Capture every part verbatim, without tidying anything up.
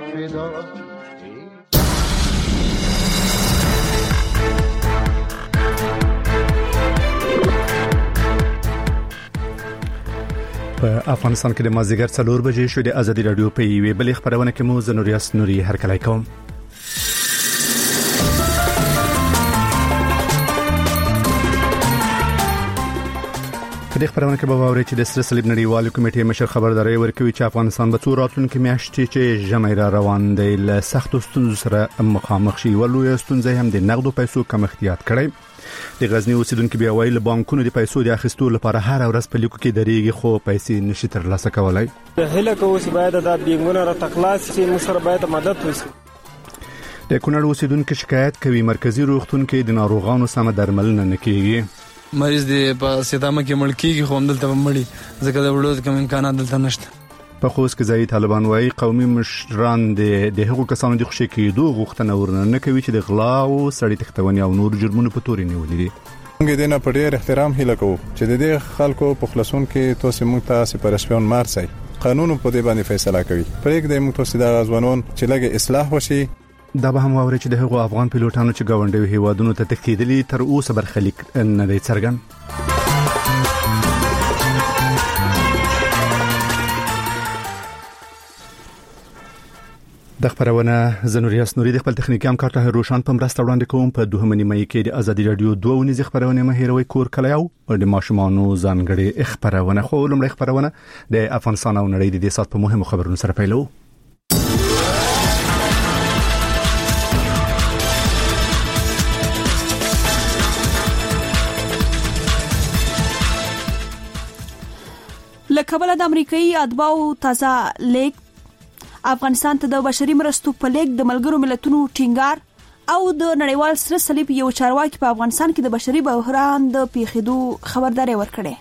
فدا. په افغانستان کې د مازدیګر څلور بجې شو. د ازادي رادیو په یوې بلې خبرونه کې مو زنوریاس نوري هرکلی کوم. په دې خبرونه کې به واورئ چې د سره صلیب نړیوالې کمیټې مشر خبرداري ورکوي چې افغانستان به څو راتلونکي میاشتې چې ژمی را روان دی له سختو ستونزو سره مخامخ شي. ولوی ستونزې هم د نقدو پیسو کم احتیاط کړي. د غزنی اوسیدونکو بیا ویل بانکونو د پیسو د اخیستو لپاره هر ورځ په لیکو کې درېږي خو پیسې نشي ترلاسه کولای. هله کوو چې باید د بانکونو را تخلاص شي، موږ سره باید مدد وشي. د کونړ اوسیدونکو شکایت کوي مرکزی روغتون کې د ناروغانو سم درملنه نه کیږي. مریض دی په سیدامه کې مړ کیږي خو هم دلته مړی ځکه د وړو کوم امکانات دلته نشته. په خوست کې ځای طالبان وايي قومي مشران د هغو کسانو د خوشي کېدو غوښتنه ورننه کوي چې د غلا او سړی تختونې او نور جرمونو په تورې نیولې دي. موږ د نه په ډېر احترام هیله کوو چې د دې خلکو په خلاصون کې تاسو موږ ته سپارښتنه مارسي. قانون په دې باندې فیصله کوي. پرېږدئ موږ تاسو د غزوانون چې لګي اصلاح وشي. دا به هم واوري چې د هغو افغان پیلوټانو چې گاونډي هیوادونو ته تښتېدلي تر اوسه برخلیک نه دی څرګند. د خبرونه زنوریاس نوري د خپل تخنیکی همکار ته روشان په مرسته وړاندې کوم. په دوه نیمه کې د ازادي رادیو دوه ونیزه خبرونه مهیروي کور کلیاو او د ماشومانو ځانګړي خبرونه خو لمړی خبرونه د افغانستان او نړۍ د دې سات په مهمو خبرونو سره پیلو. لکبل د امریکایي اتباعو تازه لیک افغانستان ته د بشري مرستو په لیک د ملګرو ملتونو ټینګار او د نړیوال سره صلیب یو چارواکي په افغانستان کې د بشري بحران د پیښېدو خبرداري ورکړه.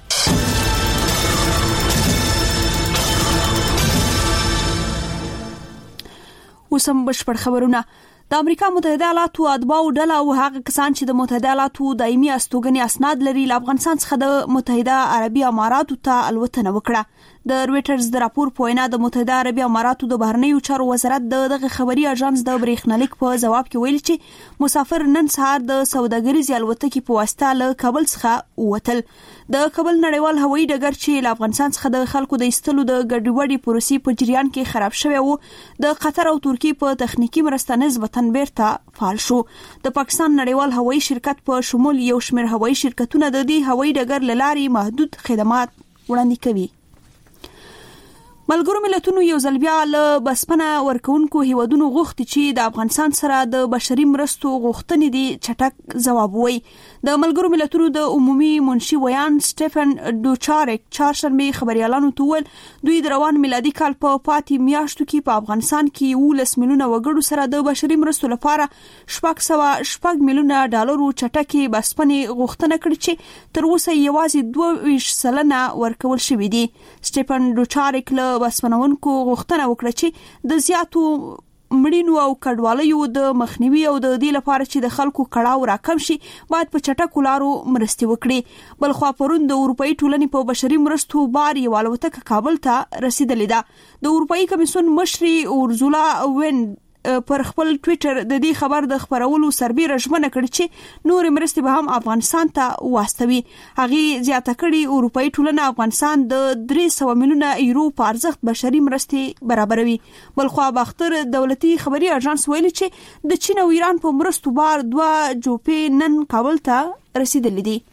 وسم بشپړ خبرونه. د امریکا متحده ایالاتو اتباعو ډله او هغه کسان چې د متحده ایالاتو دایمي استوګنې اسناد لري له افغانستان څخه د متحده عربي اماراتو ته الوتنه وکړه. د رويټرز د راپور په وینا د متحده عربي اماراتو د بهرنیو چارو وزارت دغه خبري اژانس د بریښنالیک په جواب کې ویل چې مسافر نن سهار د سوداګریزي الوتکې په واسطه له کابل څخه ووتل. د کابل نړیوال هوایي ډګر چې له افغانستان څخه د خلکو د ایستلو د ګډوډي پروسې په جریان کې خراب شوی وو د قطر او ترکیه په تخنیکی مرسته نسبتاً بیرته فعال شو. د پاکستان نړیوال هوایي شرکت په شمول یو شمېر هوایي شرکتونه د دې هوایي ډګر لارې محدود خدمات وړاندې کوي. ملګرو ملتونو یو ځل بیا له بسپنه ورکوونکو هیوادونو غوښتي چې د افغانستان سره د بشري مرستو غوښتنې دي چټک ځواب وایي. د ملګرو ملتونو د عمومي منشي ویان سټيفن ډوچارک چهارشنبه خبريالانو ته ویل دوی د روان میلادي کال په پاتې میاشتو کې په افغانستان کې ولس میلیونه وګړو سره د بشري مرستو لپاره شپږ سوه شپږ میلیونه ډالرو چټکي بسپنې غوښتنه کړې چې تر اوسه یوازې دوه ویشت سلنه ورکول شوې دي. سټيفن ډوچارک له بسپنونکو غوښتنه وکړه چې د زیاتو مړینو او کډوالیو د مخنیوي او د دې لپاره چې د خلکو کړهو راکم شي باید په چټکو لارو مرستې وکړي. بلخوا پرون د اروپאי ټولنې په بشري مرستو بار یو الوتکه کابل ته رسیدلې ده. د اروپאי کمیسیون مشري اورزولا وین پر خپل ټوئیټر د دې خبر د خبرولو سربېره ژمنه کړې چې نور مرستې به هم افغانستان ته واستوي. هغه زیاته کړې اروپאי ټولنه افغانستان د درې سوه میلیونه یورو په ارزښت بشري مرستې برابروي. بلخوا باختر دولتي خبري اژانس ویلي چې د چین او ایران په مرستو بار دوه جوپې نن کابل ته رسیدلې دي.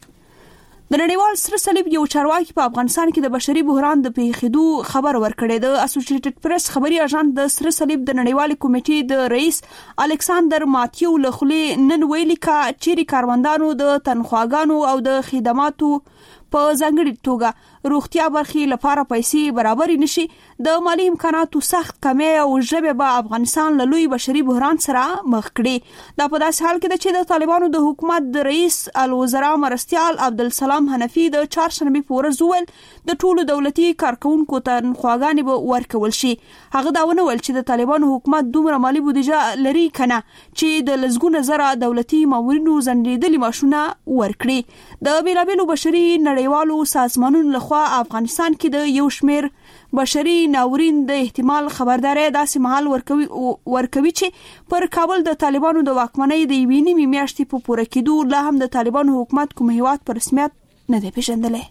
د نړیوال سره صلیب یو چارواکي په افغانستان کې د بشري بحران د پیښېدو خبر ورکړی. د اسوسییټډ پریس خبري اژانس د سره صلیب د نړیوال کمیټې د رئیس الکساندر ماتیو له خولې نن ویلي کا چې کاروندانو د تنخواګانو او د خدماتو په ځانګړي توګه روغتیا برخې لپاره پیسې برابر نشي د مالی امکاناتو سخت کمی او ژبه به افغانستان له لوی بشري بحران سره مخ کړي. دا په داسې حال کې ده چې د طالبانو د حکومت د رئیس الوزرا مرستيال عبدالسلام حنفي د چهارشنبه په ورځ وویل د ټولو دولتي کارکونکو تنخواګانې به ورکول شي. هغه دا ونه ویل چې د طالبانو حکومت دومره مالی بودیجه لري کنه چې د لزګونه زره دولتي مامورینو زنډېدلي معاشونه ورکړي. د بیلابیلو بشري نړیوالو سازمانونو لخوا افغانستان کې د یو شمېر بشري ناورین د احتمال خبرداري داسې مهال ورکوي ورکوي چې پر کابل د طالبانو د واکمنۍ د یوې نیمې میاشتې په پوره کېدو لا هم د طالبانو حکومت کوم هیواد په رسمیت نه دی پیژندلی.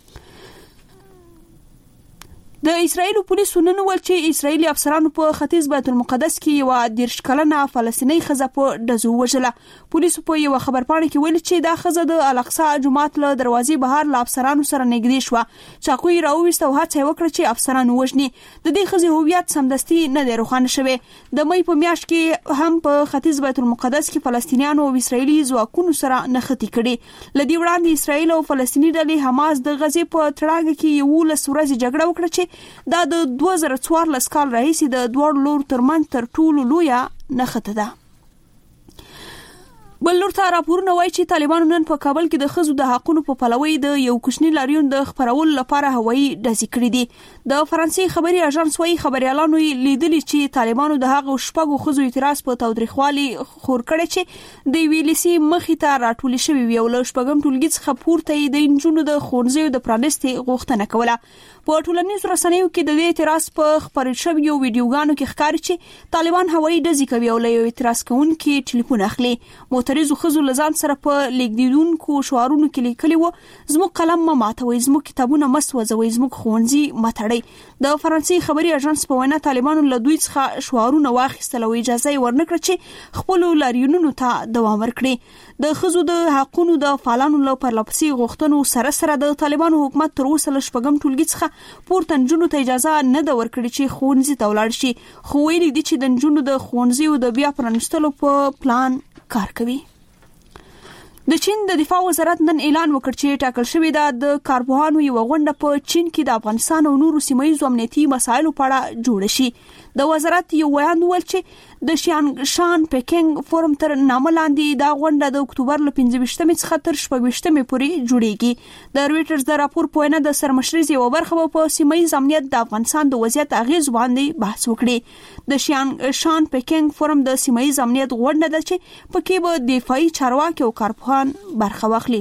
د اسرایل پولیسو نن ویل چې اسرایلی افسرانو په ختیځ بیت المقدس کې یو دیرش کلنه فلسطینی ښځه په ډزو وژله. پولیسو په یو خبرپاڼه کې ویل چې دا ښځه د الاقصی جومات له دروازې بهر له افسرانو سره نږدې شوه. چاقو یې راوویسته او هڅه یې وکړه چې افسران ووژني. د دې ښځې هویت سمدستي نه دی روښانه شوی. د مې په میاشت کې هم په ختیځ بیت المقدس کې فلسطینیانو او اسرایلی ځواکونو سره نښتې کړي. له دې وړاندې اسرایل او فلسطیني ډلې حماس د غزې په تړاګه کې یولس ورځې جګړه وکړه چې دا د دوه زره څوارلس کال راهیسې د دوه لور ترمنځ تر ټولو لویه نښته ده. بل لور ته راپورونه وایي چې طالبانو نن په کابل کې د ښځو د حقونو په پلوي د یو کوچني لاریون د خپرولو لپاره هوایي ډزې کړې دي. د فرانسې خبري اژانس وايي خبريالانو لیدلي چې طالبانو د هغو شپږو ښځو اعتراض په تاوتریخوالي خور کړی چې د ویلسي مخې ته راټول شوی وي او له شپږم ټولګي څخه پورته د انجونو د ښوونځیو د پرانیستي غوښتنه کوله. په ټولنیزو رسنیو کې د دې اعتراض په خبرې شویو ویډیوګانو کې ښکاري چې طالبان هوایي ډزې کوي او له یو اعتراض کوونکي ټلیفون اخلي. موتریزو ښځو له ځان سره په لیکدونکو شعارونو کې لیکلي وو: زموږ قلم مه ماتوئ، زموږ کتابونه مه سوځوئ، زموږ ښوونځي مه تړئ. د فرانسې خبري اژانس په وینا طالبانو له دوی څخه شعارونه واخیستل او اجازه یې ورنکړه چې خپل لاریونونو ته دوام ورکړي. د ښځو د حقوقو د فعالانو له پرلپسې غوښتنو سره سره د طالبانو حکومت تر اوسه له شپږم ټولګي څخه پورته نجونو ته اجازه نه ده ورکړې چې ښوونځي ته ولاړ شي. خو ویلي دي چې د نجونو د ښوونځیو د بیا پرانیستلو په پلان کار کوي. د چین د دفاع وزارت نن اعلان وکړ چې ټاکل شوی ده د کارپوهانو یو غونډه په چین کې د افغانستان او نورو سیمه‌ییزو امنیتي مسایلو په اړه جوړ شي. د وزارت یو ویان ویل چې د شانګشان پکینګ فورم تر نامه لاندې دا غونډه د اکتوبر له پنځه ویشتمې څخه تر شپږ ویشتمې پورې جوړیږي. د رويټرز د راپور په وینا د سرمشرۍ یو برخه په سیمه‌ییز امنیت د افغانستان د وضعیت اغیز باندې بحث وکړي. د شانګشان پکینګ فورم د سیمه‌ییز امنیت غونډه ده چې پکې به دفاعي چارواکي او کارپوهان برخه واخلي.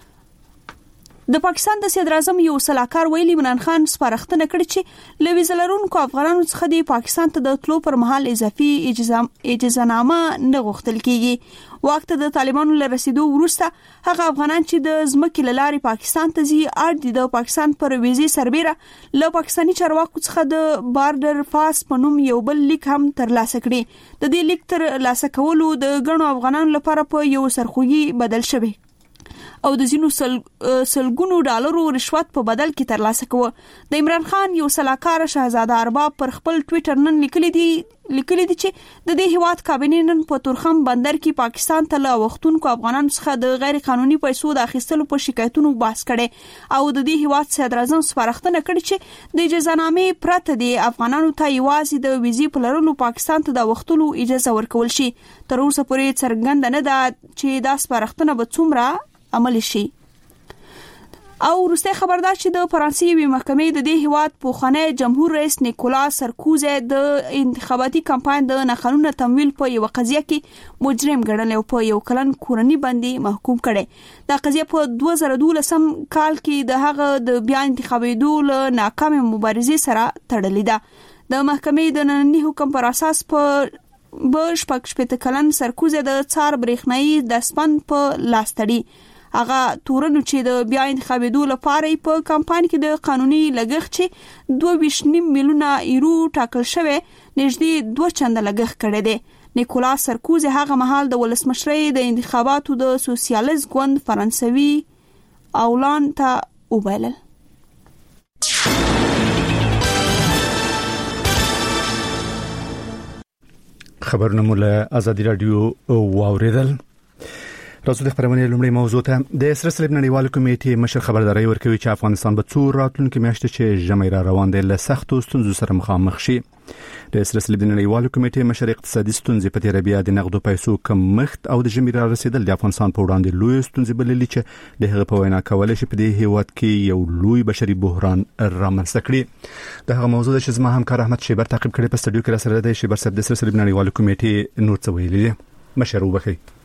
د پاکستان د صدر اعظم یو سلاکار ویلي عمران خان سپارښتنه کړې چې له ویزه لرونکو افغانانو څخه د پاکستان ته د تلو پر مهال اضافي اجازه نامه نه غوښتل کیږي. وخت د طالبانو له رسیدو وروسته هغه افغانان چې د ځمکې له لارې پاکستان ته ځي اړ دي د پاکستان پر ویزې سربېره له پاکستاني چارواکو څخه د بارډر پاس په نوم یو بل لیک هم ترلاسه کړي. د دې لیک ترلاسه کولو د ګڼو افغانانو لپاره په یو سرخوږي بدل شوی او د زینو سل سلګونو ډالرو رشوت په بدل کې ترلاسه کوه. د عمران خان یو سلاکار شهزاده ارباب پر خپل ټوئیټر نن لیکلي دي لیکلي دي چې د دې هیواد کابینه نن په تورخم بندر کې پاکستان ته له وختونکو افغانانو څخه د غیر قانوني پیسو د اخیستلو په شکایتونو بحث کړي او د دې هیواد صدر اعظم سپارښتنه کړې چې د اجازه نامې پرته د افغانانو ته یوازې د ویزې په لرلو پاکستان ته د وختلو اجازه ورکول شي. تر اوسه پورې څرګنده نه ده چې دا سپارښتنه به څومره عمل شي. او روسي خبردار چې د فرانسې وی محکمې د دې هیواد پوخانه جمهور رئیس نیکولاس سرکوزی د انتخاباتي کمپاین د ناقانونه تمویل په یو قضیه کې مجرم ګڼل او په یو کلن کورنۍ باندې محکوم کړي. دا قضیه په دوه زره دولسم کال کې د هغه د بیا انتخابېدو له ناکامه مبارزې سره تړلې ده. د محکمې د ننني حکم پر اساس په بش پک شپته کلن سرکوزی د څار برېښنايي دسپن په لاس تړي. هغه تورنو چې د بیا انتخابېدو لپاره په کمپاین کې د قانوني لګښت چې دوه ویشت میلیونه یورو ټاکل شوی نږدې دوه چنده لګښت کړی دی. نیکولاس سرکوزی هغه مهال د ولسمشرۍ د انتخاباتو د سوسیالیست ګوند فرانسوي اولان ته وبایلل. خبرونه مو له آزادي رادیو واوریدل. راځو د خبرونې لومړی موضوع ته. د سره صلیب نړیوال کمیټې مشر خبرداري ورکوي چې افغانستان به څو راتلونکي میاشتې چې ژمی را روان دی له سختو ستونزو سره مخامخ شي. د سره صلیب نړیوال کمیټې مشر اقتصادي ستونزې په تیر بیا د نقدو پیسو کمښت او د ژمی را رسیدل د افغانستان په وړاندې لوی ستونزې بللي چې د هغه په وینا کولای شي په دې هیواد کې یو لوی بشري بحران رامنځته کړي. د هغه موضوع چې زما همکار احمد شیبر تعقیب کړي په سټوډیو کې را سره دی. شیبر صاحب د سره صلیب نړیوال کمیټې نور څه ویلي دي؟ مشر وبخي.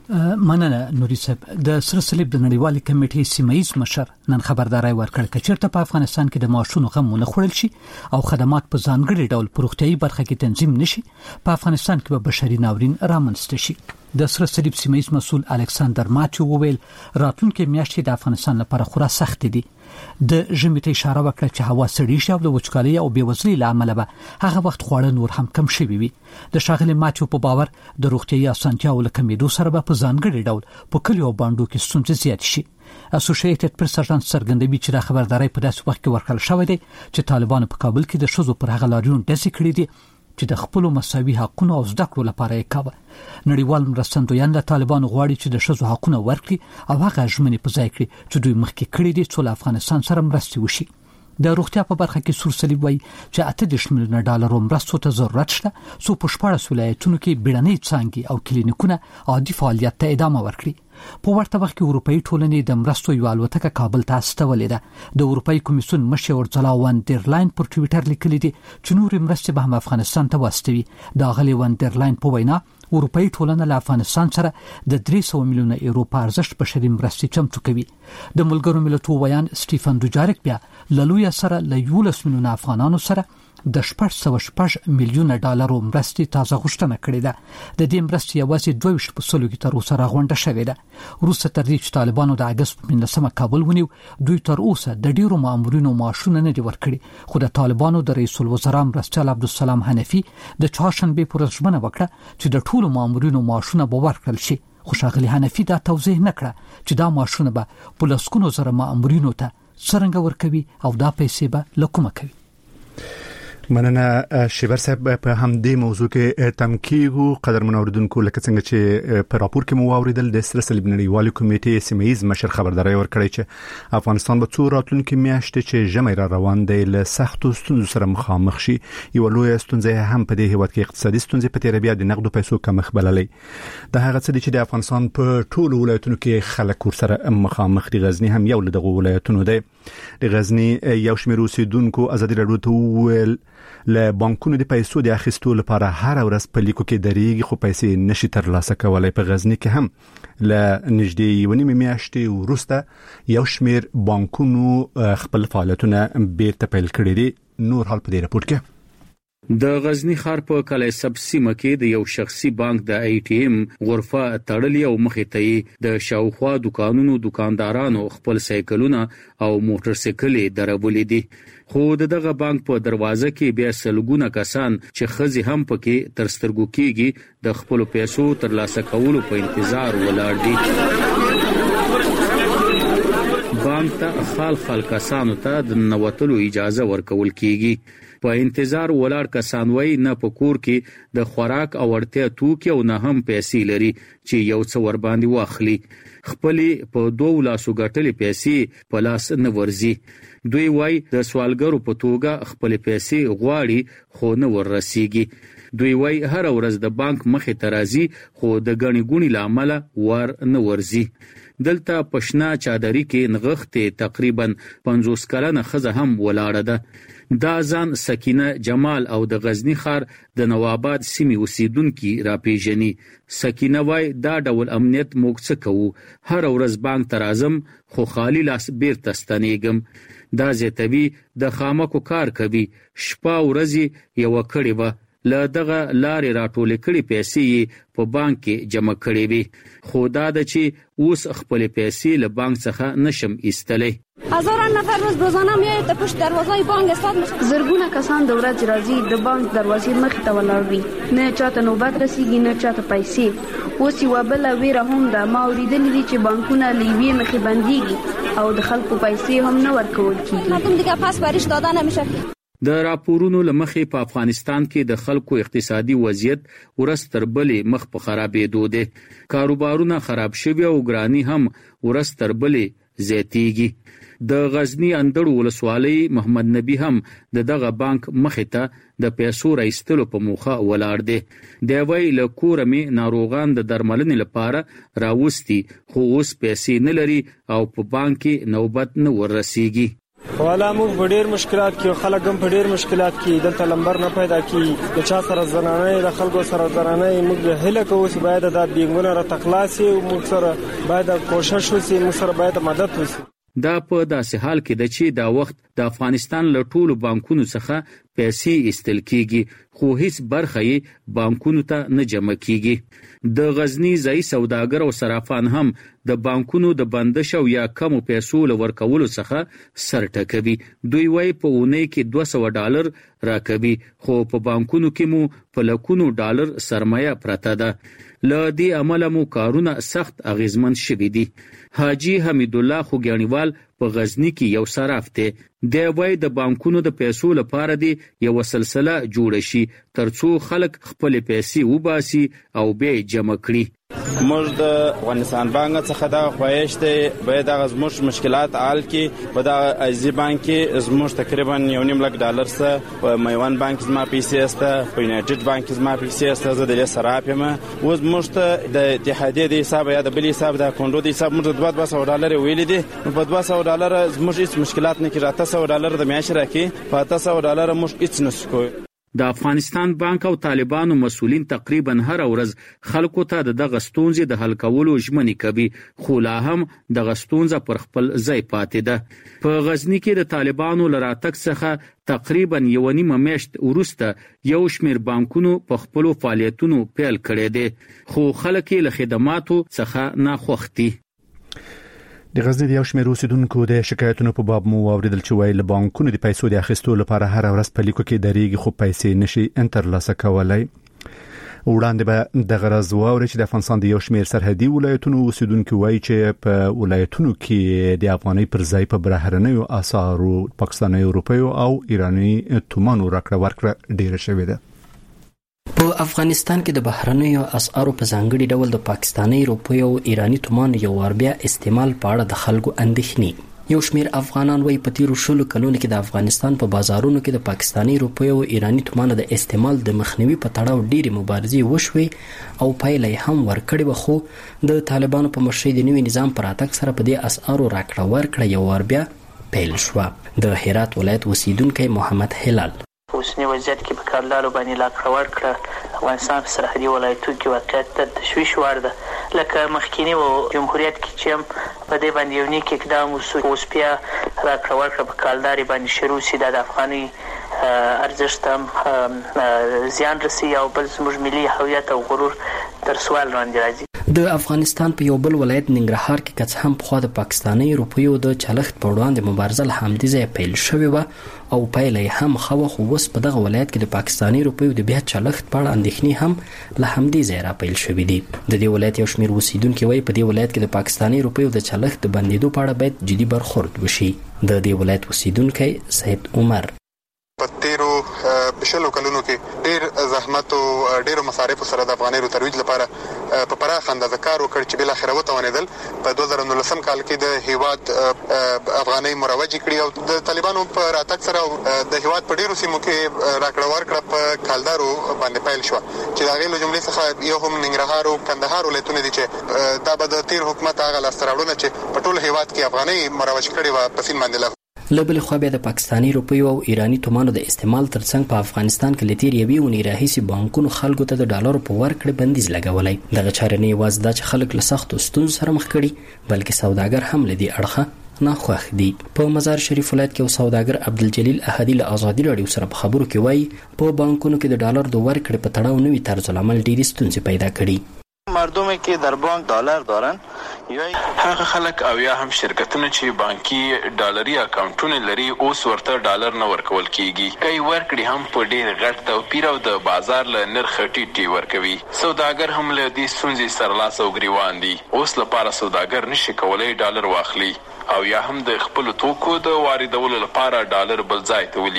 مننه نوري صاحب. د سره صلیب د نړیوالې کمیټې سیمایي مشر نن خبرداري ورکړ چې چیرته په افغانستان کې د ماشونو غمونه خورل شي او خدمات په ځانګړي ډول پروختیايي برخه کې تنظیم نشي، په افغانستان کې به بشري ناورین رامنځته شي. د سره صلیب سیمایي مسؤل الکساندر ماچو وویل راتلونکي میاشتې د افغانستان لپاره خورا سخت دي. د ژمي ته اشاره وکړه چې هوا سړې شي او د وچکالۍ او بېوزلۍ له امله به هغه وخت خواړه نور هم کم شوي وي. د ښاغلي ماچو په باور د روغتیايي اسانتیاو له کمېدو سره به په ځانګړي ډول په کلیو او بانډو کې ستونزې زیات شي. اسوسییټډ پریس اژانس څرګندوي چې د خبرداري په داسې وخت کې ورکړل شوې ده چې طالبانو په کابل کې د ښځو پر هغه لاریون ډزې کړې دي چې د خپل مساوي حقوقو او زده کړو لپاره یې کاوه. نړیوال مرستندویان د طالبانو غواړي چې د ښځو حقوقونه ورکړي او هغه ژمنې په ځای کړي چې دوی مخکې کړې دي چې له افغانستان سره مرستې وشي. د روغتیا په برخه کې سور صلیب وایي چې اته دېرش میلیونه ډالر مرستو ته ضرورت شته څو په شپاړس ولایتونو کې بیړنۍ څانګې او کلینیکونه عادي فعالیت ته ادامه ورکړي. په ورته وخت کې اروپאי ټولنې د مرستو یو الوتکه کابل ته استولې ده. د اروپאי کمیسیون مشر ورزلا وانډرلاین پر ټوئیټر لیکلي دي چې نور مرستې به هم افغانستان ته واستوي. د غلي وانډرلاین په وینا اروپאי ټولنه له افغانستان سره د درې سوه میلیونه یورو په ارزښت بشري مرستې چمتو کوي. د ملګرو ملتونو ویان سټیفن دوجاریک بیا له لوی سره له یولس میلیونه افغانانو سره د شپږ سوه شپږ میلیونه ډالرو مرستې تازه غوښتنه کړې ده. د دې مرستې یوازې دوه ویشت په سلو کې تر اوسه راغونډه شوې ده. وروسته تر دې چې طالبانو د اګست په نولسمه کابل ونیو، دوی تر اوسه د ډیرو مامورینو معاشونه نه دي ورکړي. خو د طالبانو د رئیس الوزرا مرستیال عبدالسلام حنفي د چهارشنبې پر ورځ ژمنه وکړه چې د ټولو مامورینو معاشونه به ورکړل شي. خو ښاغلي حنفي دا توضیح نه کړه چې دا معاشونه به په لسګونو زره مامورینو ته څرنګه ورکوي او دا پیسې به له کومه کوي. مننه شیبر صاحب. په همدې موضوع کې تم کیږو قدر منوردونکو لکه څنګه چې په راپور کې مو واوریدل د سره صلیب نړیوالې کمیټې سیمایي مشر خبرداري ورکړی چې افغانستان به څو راتلونکي میاشتې چې ژمی را روان دی له سختو ستونزو سره مخامخ شي. یو لوی ستونزه هم په دې هیواد کې اقتصادي ستونزې په تیر بیا د نقدو پیسو کمښت بللې. د هغه څه چې د افغانستان په ټولو ولایتونو کې خلک ورسره مخامخ دي. غزنی هم یو له دغه ولایتونو دی. د غزنی یو شمېر اوسیدونکو ازادي راډیو ته وویل له بانکونو د پیسو د اخیستو لپاره هر ورځ په لیکو کې درېږي خو پیسې نشي ترلاسه کولای. په غزنی کې هم له نږدې یوه نیمه میاشتې وروسته یو شمېر بانکونو خپل فعالیتونه بیرته پیل کړي دي. نور حال په دې راپور کې. د غزنی ښار په کلیسب سیمه کې د یو شخصي بانک د ای ټي ایم غرفه تړلې او مخې ته د شاوخوا دکانونو دکاندارانو خپل سایکلونه او موټر سایکلې دربولې دي. خو دغه بانک په دروازه کې بیا سلګونه کسان چې خزي هم پکې تر سترګو کېږي د خپل پیسو ترلاسه کولو په انتظار ولاړ دي. بانک ته خال خال کسانو ته د نوتلو اجازه ورکول کیږي. په انتظار ولاړ کسان وای نه په کور کې د خوراک او اړتیا توکي او نه هم پیسې لري چې یو څه ور باندې واخلي. خپلې په دوه لاسو ګټلې پیسې په لاس نه ورزي. دوی وای د سوالګرو په توګه خپل پیسې غواړي خو نه وررسیږي. دوی وای هر ورځ د بانک مخې ته راځي خو د غني ګونی لامل ور نه ورزي. دلته پښنا چادرې کې نغښته تقریبا پنځوس کلنه خزه هم ولاړه ده. دا ځان سکینه جمال او د غزنی ښار د نواباد سیمې اوسیدونکو را پیژني. سکینه وای دا ډول امنیت موږ څه کوو، هر ورځ بانک ته راځم خو خالی لاس بیرته ستنېږم. دا زیاتوي د خامکو کار کوي. شپه ورځې یو کړي و له دغه لارې راټولې کړي پیسې په بانک کې جمع کړي وي. خو دا د چې اوس خپل پیسې له بانک څخه نشم ایستلې. هزاران نفر روز روزانه میاد ته پشت دروازه بانک استاد میشه. زرګونه کسان د ورځ راځي د بانک دروازې مخې ته ولاړ وي. نه چاته نوبت رسیږي نه چاته پیسې. اوس یو بل ویره هم ده. ما اوریدلې دي چې بانکونه لیوي مخې بنديږي او د خلکو پیسې هم نه ورکول کیږي. مردم دیگه پاس بارش داده نمیشه. د راپورونو لمخې په افغانستان کې د خلکو اقتصادي وضعیت ورستر بلې مخ په خرابېدو دي. کاروبارونه خراب شوي او ګرانی هم ورستر بلې زیاتېږي. د غزنی اندړ ولسوالۍ محمد نبی هم د دغه بانک مخې ته د پیسو راایستلو په موخه ولاړ دی. دی وای له کوره مې ناروغان د درملنې لپاره راوستي خو اوس پیسې نه لري او په بانک کې نوبت نه ورسیږي. والا موږ په ډېر مشکلات کې خلک هم په ډېر مشکلات کې دلته لمبر نه پیدا کی د چا سره زنانه د خلکو سره زنانه موږ هله کوو چې باید د بینګونو را تخلاصي او موږ سره باید کوشش وشي موږ سره باید مدد وشي. دا په داسې حال کې د چې دا وخت د افغانستان له ټولو بانکونو څخه پیسې ایستل کیږي خو هیڅ برخه یې بانکونو ته نه جمع کیږي. د غزنی ځای سوداګر او صرافان هم د بانکونو د بندش او یا کمو پیسو لورکولو څخه سر ټکوي. دوی وايي په اونۍ کې دوه سوه ډالر راکوي خو په بانکونو کې مو په لکونو ډالر سرمایه پرته ده. له دې عمله مو کارونه سخت اغیزمن شوي دي. حاجی حمید الله خوګیانیوال په غزنی کې یو صراف دی. دی وايي د بانکونو د پیسو لپاره دی یو سلسله جوړ شي ترڅو خلک خپل پیسې وباسي او به جمع کړي. موږ د افغانستان بانک څخه دا خواهش دی باید د زموږ مشکلات حل کې په د ایزی بانک کې زموږ تقریبا یو نیم لک ډالر سره په میوان بانک زما پیسې استه په یونایټډ بانک زما پیسې استه زه د صراف یم و موږ ته د اتحادیه د حساب یا د بل حساب د اکاونټ د حساب موږ د دوه سوه ډالر ویل دي په دوه سوه ډالر زموږ هیڅ مشکلات نه کیږي. اته سوه ډالر د میاشت راکې په اته سوه ډالر موږ هیڅ نسکو. د افغانستان بانک او طالبانو مسؤلین تقریبا هر ورځ خلکو ته د دغه ستونزې د حل کولو ژمنې کوي خو لا هم دغه ستونزه پر خپل ځای پاتې ده. په غزنی کې د طالبانو له راتګ څخه تقریبا یو نیمه میاشت وروسته یو شمېر بانکونو په خپلو فعالیتونو پیل کړی دی خو خلک له خدماتو څخه ناخوښ دي. د غزنی د یو شمېر اوسیدونکو د شکایتونو په باب مو اوریدل چې وایي له بانکونو د پیسو د اخیستو لپاره هر ورځ په لیکو کې درېږي خو پیسې نشي ترلاسه کولای. وړاندې به د غرض واوري چې د افغانستان د یو شمېر سرحدي ولایتونو اوسیدونکو وایي چې په ولایتونو کې د افغاني پر ځای په بهرنیو اسعارو پاکستاني اروپایي او ایراني تومانو راکړه ورکړه ډیره شوې ده. په افغانستان کې د بهرنیو اسعارو په ځانګړي ډول د پاکستاني روپیو او ایراني تومان یو ور بیا استعمال په اړه د خلکو اندېښنې. یو شمېر افغانان وايي په تیرو شلو کلونو کې د افغانستان په بازارونو کې د پاکستاني روپیو او ایراني تومان د استعمال د مخنیوي په تړاو ډېرې مبارزې وشوې او پایله یې هم ورکړې وه خو د طالبانو په مشرۍ د نوي نظام پر راتګ سره په دې اسعارو راکړه ورکړه یو ور بیا پیل شوه. د هرات ولایت اوسیدونکی محمد هلال په اوسني وضعیت کې په کارلارو باندې لاکړه ورکړه افغانستان په سرحدي ولایتونو کې واقعیت د تشویش وړ ده. لکه مخکینی و جمهوریت کې چې هم په دې باندې یو نیک اقدام وسو اوس بیا راکړه ورکړه په کارلاري باندې شروع سي د افغاني ارزښت هم زیان رسي او بل زموږ ملي هویت او غرور تر سوال باندې راځي. د افغانستان په یو بل ولایت ننګرهار کې کڅ هم په خوا د پاکستاني روپیو د چلښت په وړاندې مبارزه له همدې ځایه پیل شوې وه او پایله یې هم ښه وه خو اوس په دغه ولایت کې د پاکستاني روپیو د بیا چلښت په اړه اندېښنې هم له همدې ځایه راپیل شوې دي. د دې ولایت یو شمېر اوسیدونکي وایي په دې ولایت کې د پاکستاني روپیو د چلښت د بندېدو په اړه باید جدي برخورد وشي. د دې ولایت اوسیدونکی سید عمر په تیرو شلو کلونو کې ډېر زحمت او ډېر مصارف سره د افغاني ترویج لپاره په پراخ اندازه کار وکړ چې بل اخر وتوانېدل. په دوه زره نولسم کال کې د هیواد افغاني مروج کړي او د طالبانو په راتګ سره د هیواد په ډېرو سیمو کې راکړه ورکړه په کالدارو باندې پیل شو چې د هغې له جملې څخه یو هم ننګرهار او کندهار ولایتونه دي چې دا به د تیر حکومت هغه لاسته راوړنه چې په ټول هیواد کې افغاني مروج کړي وه په سیند باندې. له بلې خوا بیا د پاکستاني روپیو او ایراني تومانو د استعمال ترڅنګ په افغانستان کې له تېرې یوې اونۍ راهیسې بانکونو خلکو ته د ډالرو په ورکړې بندیز لګولی. دغه چاره نه یوازې دا چې خلک له سختو ستونزو سره مخ کړي بلکې سوداګر هم له دې اړخه ناخوښ دي. په مزار شریف ولایت کې یو سوداګر عبدالجلیل احدي له ازادي راډیو سره په خبرو کې وایي په بانکونو کې د ډالر د ورکړې په تړاو نوي طرزالعمل ډېرې ستونزې پیدا کړي. مردمی که در بانک دلار دارن یا هغه خلک او یا هم شرکتونه چې بانکي ډالري اکاونټونه لري اوس ورته ډالر نه ورکول کیږي. کوي ورکړي هم په ډېر غټ توپیر او د بازار له نرخ ټیټ ورکوي. سوداګر هم له دې ستونزې سره لاس او ګریوان دي. اوس لپاره سوداګر نشي کولای ډالر واخلي او یا هم د خپل توکو د واردولو لپاره ډالر بل ځای ته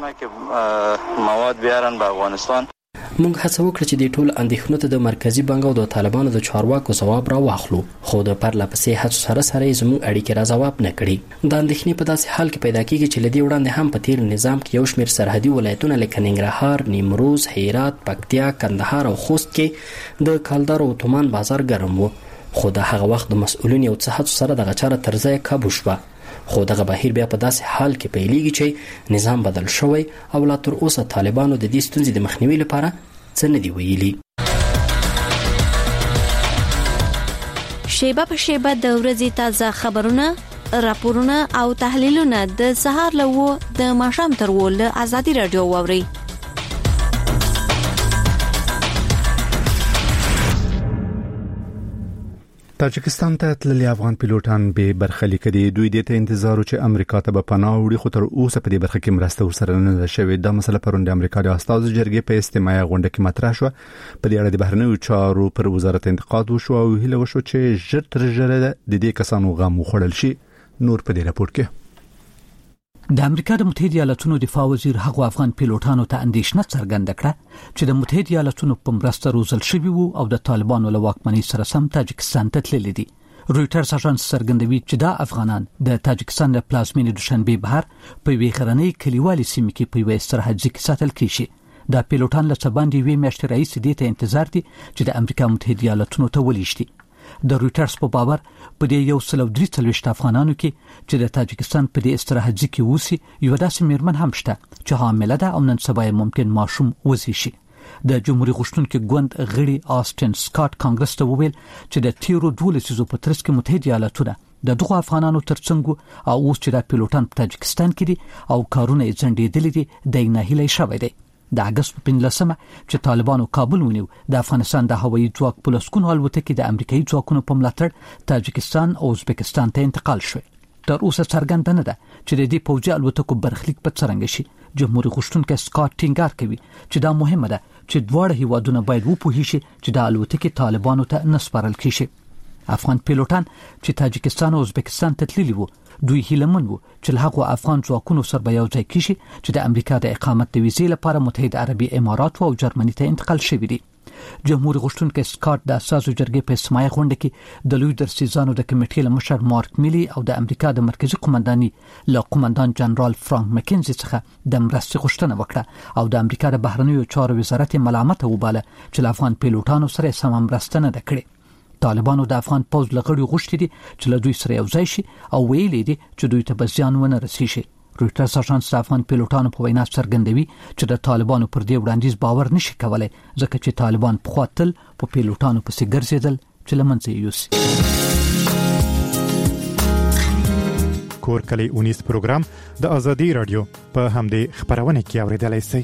ولېږي. مواد بیارن په افغانستان موږ هڅه وکړه چې د ټول اندېښنو ته د مرکزی بانک او د طالبانو د چارواکو ځواب را واخلو خو د پرله پسې هڅو سره سره یې زموږ اړیکې را ځواب نه کړي. د اندېښنې په داسې حال کې پیدا کیږي چې له دې وړاندې هم په تیر نظام کې یو شمېر سرحدي ولایتونه لکه ننګرهار، نیمروز، هرات، پکتیا، کندهار او خوست کې د کالدار او تومان بازار ګرم و خو د هغه وخت د مسؤلین یو څه هڅو سره دغه چاره تر ځایه کابو شوه خو دغه بهیر بیا په داسې حال کې پیلېږي چې نظام بدل شوی او لا تر اوسه طالبانو د دې ستونزې د مخنیوي لپاره څه نه دی ویلي. شیبه په شیبه د ورځې تازه خبرونه، راپورونه او تحلیلونه د سهار له و د ماښام تر و له ازادي رادیو واوري. تاجکستان ته تللي افغان پیلوټان به برخلیک دي. دوی د ته انتظار چې امریکا ته به پناه وړي، خو تر اوسه په دې برخه کې مرسته ورسره نه ده شوې. دا مسله پرون د امریکا د استازو جرګې په استماعي غونډه کې مطرح شوه. په دې اړه د بهرنیو چارو پر وزارت انتقاد وشو او هیله وشو چې ژر تر ژره د دې کسانو غم وخوړل شي. نور په دې راپور کې د امریکا د متحده ایالاتونو دفاع وزیر هغه افغان پیلوټانو ته اندېښنه څرګنده کړه چې د متحده ایالاتونو په مرسته روزل شوي وو او د طالبانو له واکمنۍ سره سم تاجکستان ته تللي دي. رويټرز اژانس څرګندوي چې دا افغانان د تاجکستان د پلازمینې دوشنبه بهر په وی غرنۍ کلیوالي سیمه کې په وې استراحت ځای کې ساتل کیږي. دا پیلوټان له سباندې وی میاشتې رئیس دي ته انتظار دي چې د امریکا متحده ایالاتونو ته ولېشتي. د رويټرز په باور په دې یو سل او درې څلوېښت افغانانو کې چې د تاجکستان په دې استراحت ځای کې وسی یو داسې میرمن هم شته چې حامله ده او نن سبا ممکن ماشوم وزي شي. د جمهوریت غوښتونکو ګوند غړي آستن سکاټ کانګرس ته وویل چې د تیرو دوه لسیزو په ترڅ کې متحده ایالاتونه د دغه افغانانو ترڅنګ او اوس چې د پیلوټان په تاجکستان کې دي او کارونه یې ځنډېدلي دي د نه هیله شوی دی. د اگست په پنځلسمه چې طالبانو کابل ونیو، د افغانستان د هوایي ځواک په لسکونو الوتکې د امریکایي ځواکونو په ملاتړ تاجکستان او ازبکستان ته انتقال شوه. تر اوسه څرګنده نه ده چې د دې پوځي الوتکو برخلیک په څرنګه شي. جمهوریت غوښتونکو سکاټ ټینګار کوي چې دا مهمه ده چې دواړه هیوادونه باید وپوهیږي چې د الوتکې طالبانو ته نسپارل کیږي. افغان پیلوټان چې تاجکستان او ازبکستان ته تللي وو، دوی هیلمن وو چې له هغو افغان ځواکونو سره به یو ځای کیږي چې د امریکا د اقامت د ویزې لپاره متحده عربي امارات او جرمني ته انتقال شوی دي. جمهوریت غوښتونکو سکاټ د اساسو جرګې په استماعي غونډه کې د لوی درسیزانو د کمیټې له مشر مارک میلی او د امریکا د مرکزی قومنداني له قومندان جنرال فرانک مکینزي څخه د مرستې غوښتنه وکړه او د امریکا د بهرنیو چارو وزارت ملامت وباله چې له افغان پیلوټانو سره سم مرسته نه کړې. طالبانو د افغان پوز لغړی غوښتي دي چې له دوی سره یو ځای شي او ویلي دي چې دوی ته به زیان ونه رسیږي. رويټرز اژانس د افغان پیلوټانو په وینا څرګندوي چې د طالبانو پر دې وړاندیز باور نشي کولای ځکه چې طالبان په خاطر په پیلوټانو پسې ګرځیدل چې لمنځه یوسي. کور کلی اونیس پروګرام د ازادي رادیو په همدې خبرونه کې اوریدلای شئ.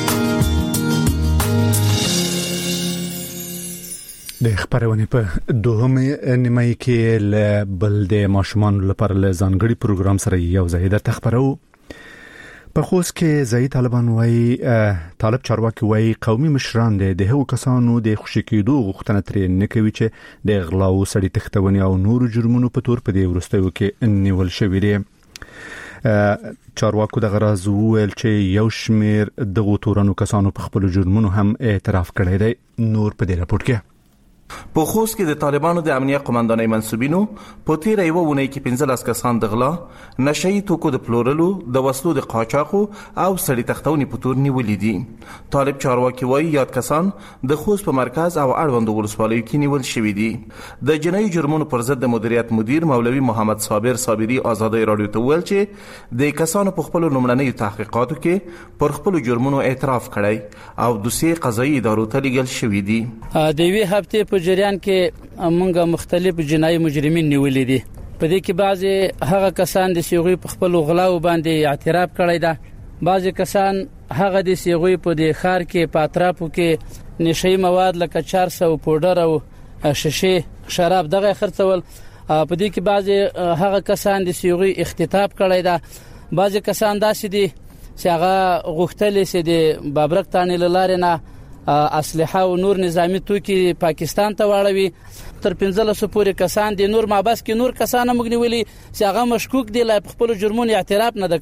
د خبرونه په دوهمه نیمه کې له بل د ماشومان لپاره له ځانګړي پروګرام سره یو ځای د تخبرو په خوست کې ځای طالبان وای طالب چارواکي وای قومي مشران د هغو کسانو د خوشی کېدو غوښتنه ترې نه کوي چې د غلاو سړي تختونی او نور جرمونو په تور په دې ورستیو کې نیول شوی دی. چارواکو د غراز ویل چې یو شمیر دغه تورانو کسانو په خپل جرمونو هم اعتراف کړی دی. نور په دې راپور کې په خوست کې د طالبانو د امنیه قومندانۍ منسوبینو په تیر یو ونې کې پنځلس کسان د غلا، نشئی توکو د پلورلو، د وسلو د قاچاقو او سړي تختونې په تور نیولې دي. طالب چارواکي وایي یاد کسان د خوست په مرکز او اړوندو ولسوالیو کې نیول شوي دي. د جنایي جرمونو پر ضد د مدیریت مدیر مولوي محمد صابر صابری ازادي رادیو ته ویل چې د کسانو په خپل لومړنیو تحقیقاتو کې پر خپل جرمونو اعتراف کړی او دوسیې قضایي ادارو ته لیږل شوي دي. د وی هفته په جریان کې موږ مختلف جنایي مجرمین نیولې دي. په دې کې بعضي هغه کسان د سیغوی په خپل غلاو باندې اعتراف کړی ده، بعضي کسان هغه د سیغوی په د خار کې په اطرافو کې نشئی مواد لکه چهار سوه پودر او شیشه شراب دغه خرڅول. په دې کې بعضي هغه کسان د سیغوی اختطاف کړی ده، بعضي کسان داسې دي چې هغه غوښتل سي د بابرک تانی لاره نه اسلحه او نور نظامی توکي پاکستان ته واړوي. تر پنځلس پورې کسان دي، نور مابس کې نور کسان موږ نیولي چې هغه مشکوک دي لا خپل جرمونو اعتراف نه کړی.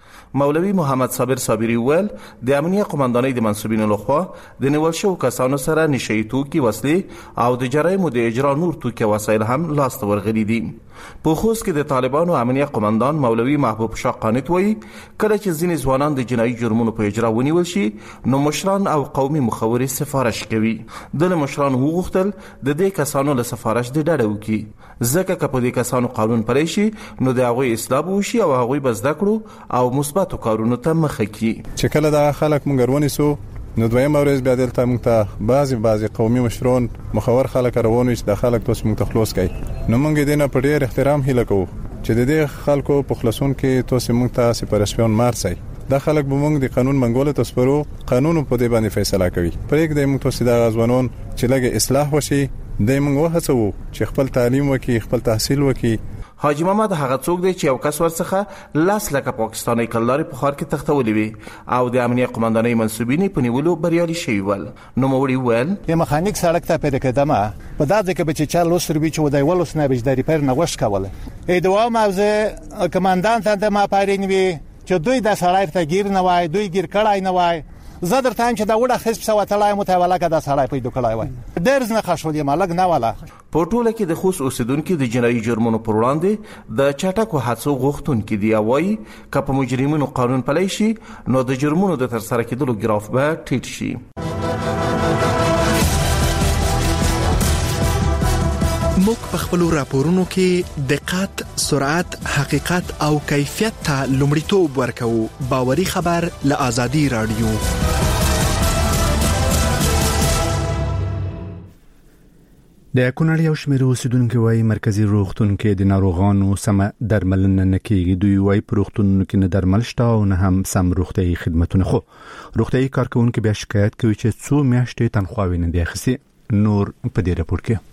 مولوي محمد صابر صابري ویل د امنیه قومندانۍ د منسوبینو لخوا د نیول شوو کسانو سره نشئی توکي، وسلې او د جرایمو د اجرا نور توکي وسایل هم لاس ته ورغلي دي. په خوست کې د طالبانو امنیه قومندان مولوي محبوب شاه قانت وایي کله چې ځینې ځوانان د جنایي جرمونو په اجرا ونیول شي نو مشران او قومي مخوري سفارش کوي. د مشران وغوښتل د دې کسانو له سفارش د ډډه وکړي، ځکه که په دې کسانو قانون پلی شي نو د هغوی اصلاح وشي او هغوی به زده کړو او مثبتو کارونو ته مخه کړي. چې کله دا خلک مونږ ورونیسو نو دویم ورځ بیا دلته موږ ته بعضی بعضی قومي مشرون مخور خلک روان وي چې د خلک توس موږ ته خلاص کړي. نو موږ دې نه په ډېر احترام هیله کوو چې د دې خلکو په خلاصون کې توس موږ ته سپارښتنه مارسي. دا خلک به موږ د قانون منګول ته سپارو، قانون په دې باندې فیصله کوي. پرېک د موږ توس د غزوانون چې لګي اصلاح وشي د موږ وهڅو چې خپل تعلیم وکړي، خپل تحصیل وکړي. حاجی محمد هغه څوک دی چې یو کس ورڅخه لاس لکه پاکستاني کلداري په خار کې تختولې وي او د امنیه قومندانۍ منسوبینې په نیولو بریالي شوي ول. نو موري ویل یه مخانیک سړک ته پیدا کدمه په داسې کې به چې چا لوستر بي چې ودای ولوس نه بجداري پر نه وښ کوله. ای دوه موزه کمانډان ته د ما پارین وی چې دوی د سړای ته گیر نه وای، دوی گیر کړای نه وای. زه درته هم چې دا وړه حزب سو تلای متواله کده سړای پیدا کړای وای. درز نه خښولې مالک نه والا. په ټوله کې د خوست اوسیدونکو د جنایي جرمونو پر وړاندې د چټکو هڅو غوښتونکو دی وایي چې په مجرمینو قانون پلی شي نو د جرمونو د تر سره کېدلو ګراف به ټیټ شي. موږ په خپل راپورونو کې دقت، سرعت، حقیقت او کیفیت ته لومړیتوب ورکوو. باوري خبر له آزادي رادیو. د کونړ یو شمېر اوسیدونکو وايي مرکزی روغتون کې د ناروغانو سم درملنه نه کیږي. دوی وايي په روغتونونو کې نه درمل شته او نه هم سم روغتيایي خدماتونه. خو روغتيایي کارکونکو بیا شکایت کوي چې څو میاشتې تنخواوي نه دی اخیستي. نور په دې راپور کې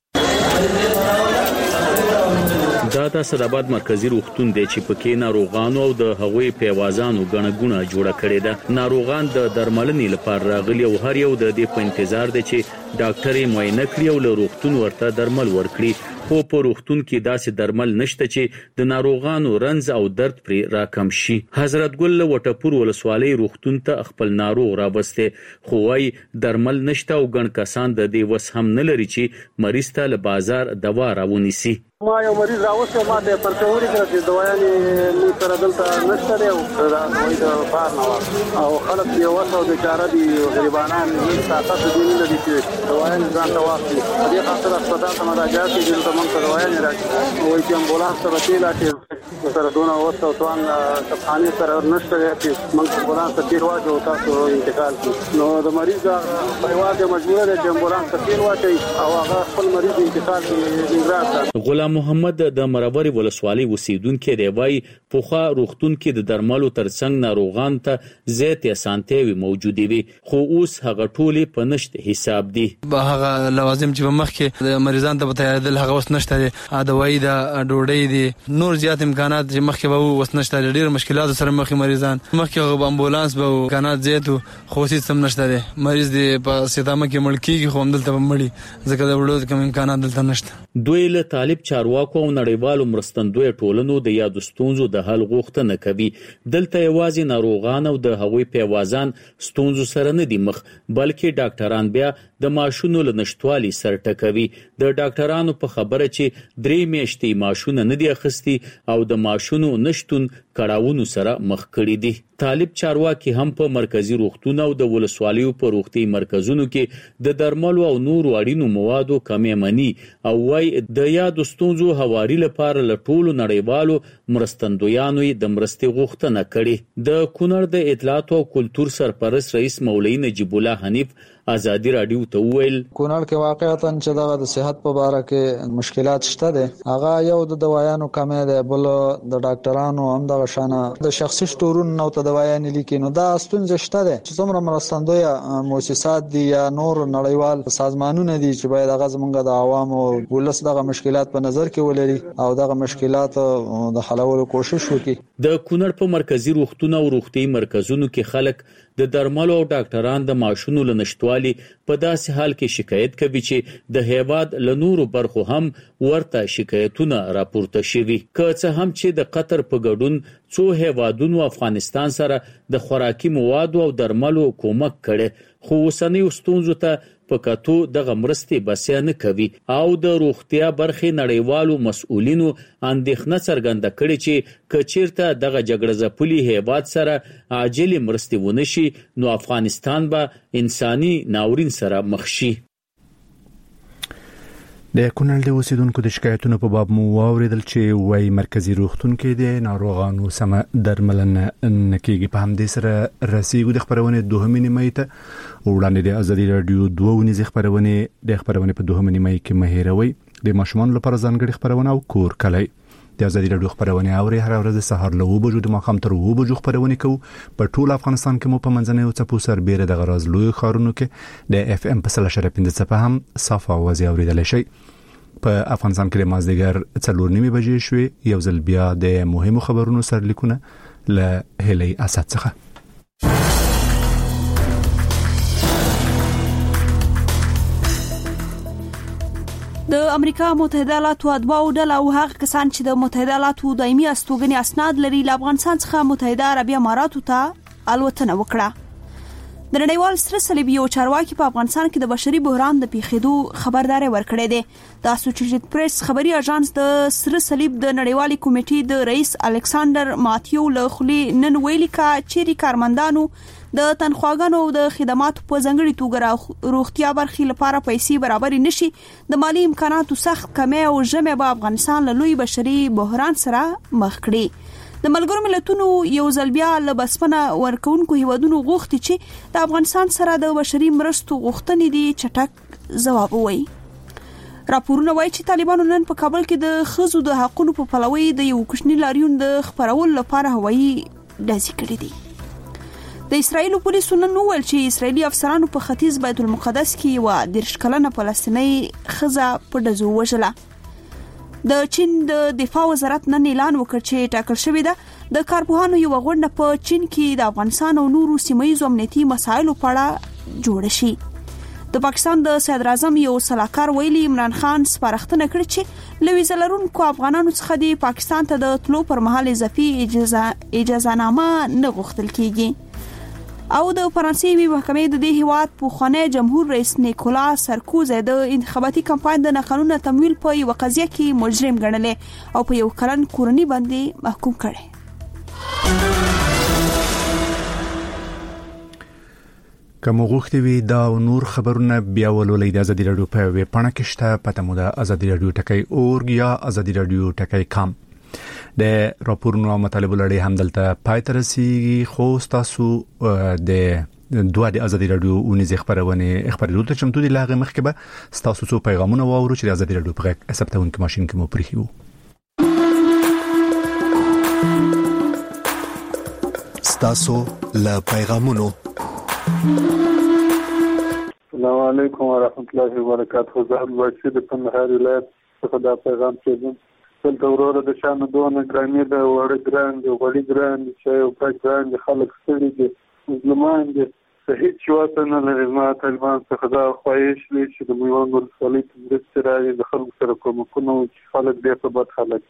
دا د صداباد مرکزی روغتون دی چې پکې ناروغانو او د هغوی پیوازانو غنګونه جوړه کړې ده. ناروغان د درملنې لپاره راغلي او هر یو د دې په انتظار دی چې ډاکټر یې معاینه کړي او له روغتون ورته درمل ورکړي. خو په روغتون کې داسې درمل نشته چې د ناروغانو رنځ او درد پرې راکم شي. حضرت ګل وټپور ولسوالۍ روغتون ته خپل ناروغ راوسته خو وايي درمل نشته او ګڼ کسان د دې وس هم نه لري چې مریض ته له بازار دوا راونیسي. ما یو مریض راوسته ما ته پرچوري کړی چې دوايانې مو سره دلته نشته دی او دا دوی د بار نه او خلک یو وسو د چاره دي غریبانان هیڅ طاقت دي نه لري چې دوايانې ځان ته واخلي. په دې خاطر هسپتال ته مراجعه کوي چې موږ ته دوايانې راځي او چې امبولانس سره تیلا چې سره دونه وسو توان کفانې سره نشته دی چې موږ امبولانس ته تیر واچو تاسو انتقال کړو. نو د مریض پریوار ته مجبور دی چې امبولانس ته تیر واچي او هغه خپل مریض انتقال کړي. غلام محمد د مروري ولسوالۍ اوسیدونکو دی وایي پوخا روغتون کې د درملو ترڅنګ ناروغان ته زیات اسانتیاوي موجود وي خو اوس هغه ټولې په نشت حساب دي. هغه لوازم چې مخ کې د مریضان ته بتایدل هغه وس نشته دي. دوايي د ډوډۍ دي نور زیات امکانات چې مخ کې به وس نشته دي. ډېر مشکلات سره مخ مریضان مخ کې امبولانس به امکانات زیات خو هیڅ هم نشته دي. مریض دی په سیدامه کې مړ کیږي خو هم دلته مړی ځکه د وړو کوم امکانات دلته نشته. دوی له طالب چارواکو او نړیوالو مرستندوی ټولنو د یادو ستونزو د حل غوښتنه کوي. دلته یوازې ناروغان او د هغوی پیوازان ستونزو سره نه دي مخ بلکې ډاکټران بیا د ماشونو له نشټوالي سر ټکوي. د ډاکټرانو په خبره چې درې میاشتې ماشونه نه دي اخیستي او د ماشونو نشټون کړهونو سره مخ کړي دي. طالب چارواکي هم په مرکزی روغتون او د ولسوالیو په روغتي مرکزونو کې د درملو او نورو اړینو موادو کمې مني او وايي د یادو ستونزو هواري لپاره له ټولو نړیوالو مرستندویانو د مرستې غوښتنه کړې. د کونړ د اطلاعات او کلتور سرپرست رئیس مولوی نجیب الله حنیف آزادی رادیو ته ویل کونړ کې واقعیتاً چې دغه د صحت په اړه کې مشکلات شته دي. هغه یو د دوايانو کمې ده، بل د ډاکټرانو هم دغه شانه د شخصي سټورونو نو ته دوايانې لیکي. نو دا ستونزې شته دي چې څومره مرستندوی مؤسسات دي یا نور نړیوال سازمانونه دي چې باید هغه زمونږ د عوامو ولس دغه مشکلات په نظر کې ولري او دغه مشکلات د حلولو کوشش وکړي. د کونړ په مرکزی روغتون او روغتي مرکزونو کې خلک د درملو او ډاکټران د ماشونو لنشټوالي په داسې حال کې شکایت کوي چې د هیواد له نورو برخو هم ورته شکایتونه راپورته شوي. که څه هم چې د قطر په ګډون څو هیوادونو افغانستان سره د خوراکي موادو او درملو کومک کړي، خو اوسنیو ستونزو ته په کتو دغه مرستې بسیا نه کوي او د روغتیا برخې نړیوالو مسؤلینو اندېښنه څرګنده کړې چې که چیرته دغه جګړه ځپلي هیواد سره عاجلې مرستې ونه شي نو افغانستان به انساني ناورین سره مخ شي. د کونړ د اوسیدونکو د شکایتونو په باب مو واوریدل چې وای مرکزی روغتون کې د ناروغانو سمه درملنه نه کیږي. په همدې سره رسیدو د خبرونه دوهمې نیمه ته وړاندې د ازادي رادیو دوه ونیزه خبرونه د خبرونه په دوهمې نیمه کې مهیروي د ماشومان لپاره ځانګړي خبرونه او کور کلی د ازادي رادیو خبرونه اوري هر ورځ سهار له اوه بجو د ماښام تر اوه بجو خبرونه کوو. په ټول افغانستان کې مو په منځنۍ څپو سربېره د غراز لوی خارونو کې د اف ام په سل شره پنځه څپه هم صافه اوازې اوریدل شي. په افغانستان کې مازدیګر څلور نیمه بجې شوې. یو ځل بیا د مهمو خبرونو سرلیکونه له هلي اسد څخه. د امریکا متحده ایالاتو اتباعو ډله او هغه کسان چې د متحده ایالاتو دایمي استوګنې اسناد لري له افغانستان څخه متحده عربي اماراتو ته الوتنه وکړه. د نړیوال سره صلیبي او چارواکي په افغانستان کې د بشري بحران د پیښېدو خبرداري ورکړې ده. د اسوسییټډ پریس خبري اژانس د سره صلیب د نړیوالې کمیټې د رئیس الکساندر ماتیو له خلی نن ویلي کا چې کارمندانو د تنخواګانو او د خدماتو په ځنګړي توګه روغتیا برخې لپاره پیسې برابر نشي. د مالی امکاناتو سخت کمی او جمع به افغانستان له لوی بشري بحران سره مخ کړي. د ملګرو ملتونو یو ځل بیا له بسپنه ورکوونکو هیوادونو غوښتي چې د افغانستان سره د بشري مرستو غوښتنې دي چټک جواب ووایي. راپورونه وایي چې طالبانو نن په کابل کې د ښځو د حقوقو په پلوي د یو کوچني لاریون د خبرولو لپاره هوایي ډزې کړې دي. د اسرایل پولیسو نن وویل چې اسرایلی افسرانو په ختیځ بیت المقدس کې یو دېرش کلنه فلسطینی ښځه په ډزو وژله. د چین د دفاع وزارت نن اعلان وکړ چې ټاکل شوې ده د کارپوهانو یو غونډه په چین کې د افغانستان او نورو سیمه‌ییزو امنیتي مسایلو په اړه جوړه شي. د پاکستان د صدر اعظم یو سلاکار ویلي عمران خان سپارښتنه کړې چې له ویزه لرونکو افغانانو څخه د پاکستان ته د تلو پر مهال اضافي اجازه اجازه نامه نه غوښتل کیږي. او د فرانسوي محکمې د دې هیواد پوخانه جمهور رئیس نیکولا سرکوزی د انتخاباتي کمپاین د نقلونو تمویل په یو قضیه کې مجرم ګڼل او په یو کلن کورنۍ باندې محکوم کړي. کوم غوښتي وي دا نور خبرونه بیا ولولې د ازادي رادیو په ویب پاڼه کې شته. پته مو د ازادي رادیو ټکی اورګ یا ازادي رادیو ټکی کام. د راپورونو او مطالبو لړۍ هم دلته پای ته رسیږي. خو تاسو د دوه د ازادي رادیو ونیزه خبرونه خبرونه ته چمتو دي لاغه مخکې به تاسو څو پیغامونه واورو چې د ازادي رادیو په غږ ثبتون کې ماشين کې مو پریخو. تاسو له پیغامونو. السلام علیکم ورحمۃ اللہ وبرکاتہ. زه ورشي د کندهار ولایت څخه دا پیغام کوم. دلته وروره د شانو دونه ګرامي د وړ ګران دی وړي ګران دی چې یو پاک ګران دی خلک ستړي دي مسلمان دي صحیح شواته نه لري. ما طالبان څخه دا خواهش لري چې د میوان ولسوالۍ په مرسته راځي د خلکو سره کومکونه چې خلک دې په بد حالت.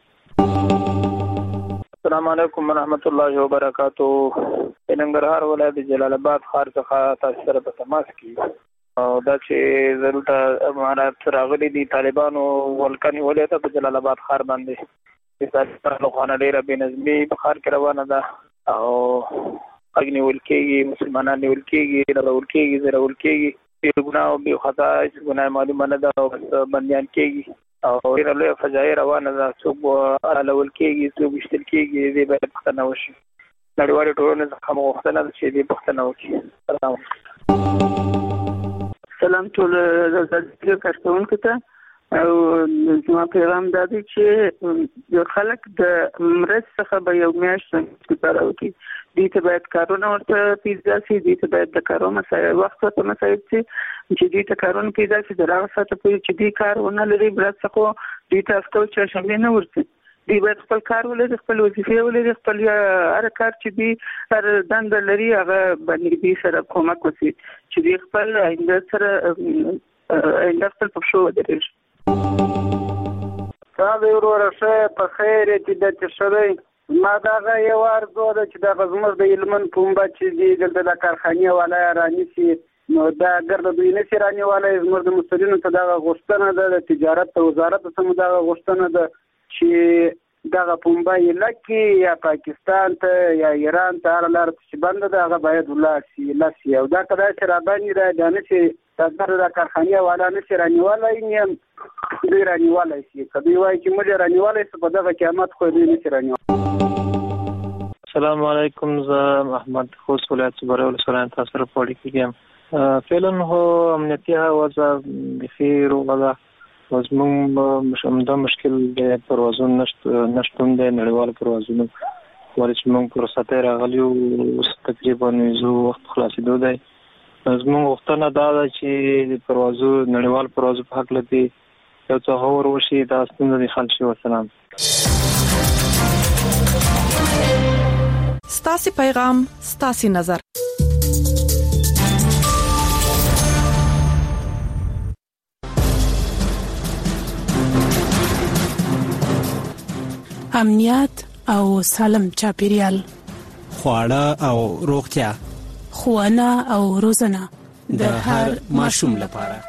السلام علیکم ورحمۃ اللہ وبرکاتہ. ننګرهار ولایت جلال آباد ښار څخه تاسو سره په تماس کې او دا چې ضرورت امارات راغلي دي طالبانو ولکني ولایت په جلال آباد ښار باندې د طالبانو خانه ډیره بې نظمي په ښار کې روانه ده او اګنی ولکېږي مسلمانان نیول کېږي راول کېږي زراول کېږي بې ګناه او بې خطا هیڅ ګناه معلومه نه ده او بندیان کېږي او ډیره لویه فجایع روانه ده. څوک راول کېږي څوک ویشتل کېږي دې باید پوښتنه وشي. نړیوالې ټولنې څخه مو غوښتنه ده چې دې پوښتنه وکړي. سلام ټول زړه کارکونکو ته او زما پیغام دا دی چې یو خلک د مرستې څخه به یو میاشت استفاده وکړي. دې ته باید کارونه ورته پیدا شي. دې ته باید د کارو مسایل وخت ورته مسایل شي چې دې ته کارونه پیدا شي د راغ ساته پورې چې دې کار ونه لري مرستې څخه دې ته هفته چې شامل نه ورسي. دې باید خپل کار ولري خپل وظیفه ولري خپل هر کار چې دې هر دنده لري هغه باندې دې سره کومک وکړي چې دې خپل آینده سره آینده خپل په شو ودرېږي. دا د وروره شه په خیر چې د تشری ما دا یو ارزو ده چې دا زموږ د علمن پومبا چې دی دلته د کارخانې والا رانیسي نو دا ګرد دوی نه سرانی والا زموږ د مسؤلینو ته دا غوښتنه ده د تجارت او وزارت ته دا غوښتنه ده چې دا پومبا لکه یا پاکستان ته یا ایران ته هر لار چې بند ده هغه باید ولاسي لاسي او دا کله چې را باندې را دانه چې دا د کارخانې والا نه سرانی والا یې دوی رانیوالی شي که دوی وایي چې موږ رانیوالی شو په دغه قیامت خو دوی نشي رانیوالی. السلام علیکم، زه احمد خوست ولایت صبري ولسوالۍ تاسو سره په اړیکه کې یم. فعلا هو امنیتي وضع بخیر وضع زموږ همدا مشکل د پروازونو نشتون دی، نړیوال پروازونو ولې چې موږ په رخصتۍ راغلي یو تقریبا زه وخت خلاصېدو دی. زموږ غوښتنه دا ده چې د پروازو نړیوال پروازو په هکله دې یو څه غور وشي، دا ستونزه دې حل شي. وسلام. ستاسو پیغام ستاسو نظر. امنیت او سالم چاپیریال، خواړه او روغتیا، ښوونه او روزنه د هر ماشوم لپاره.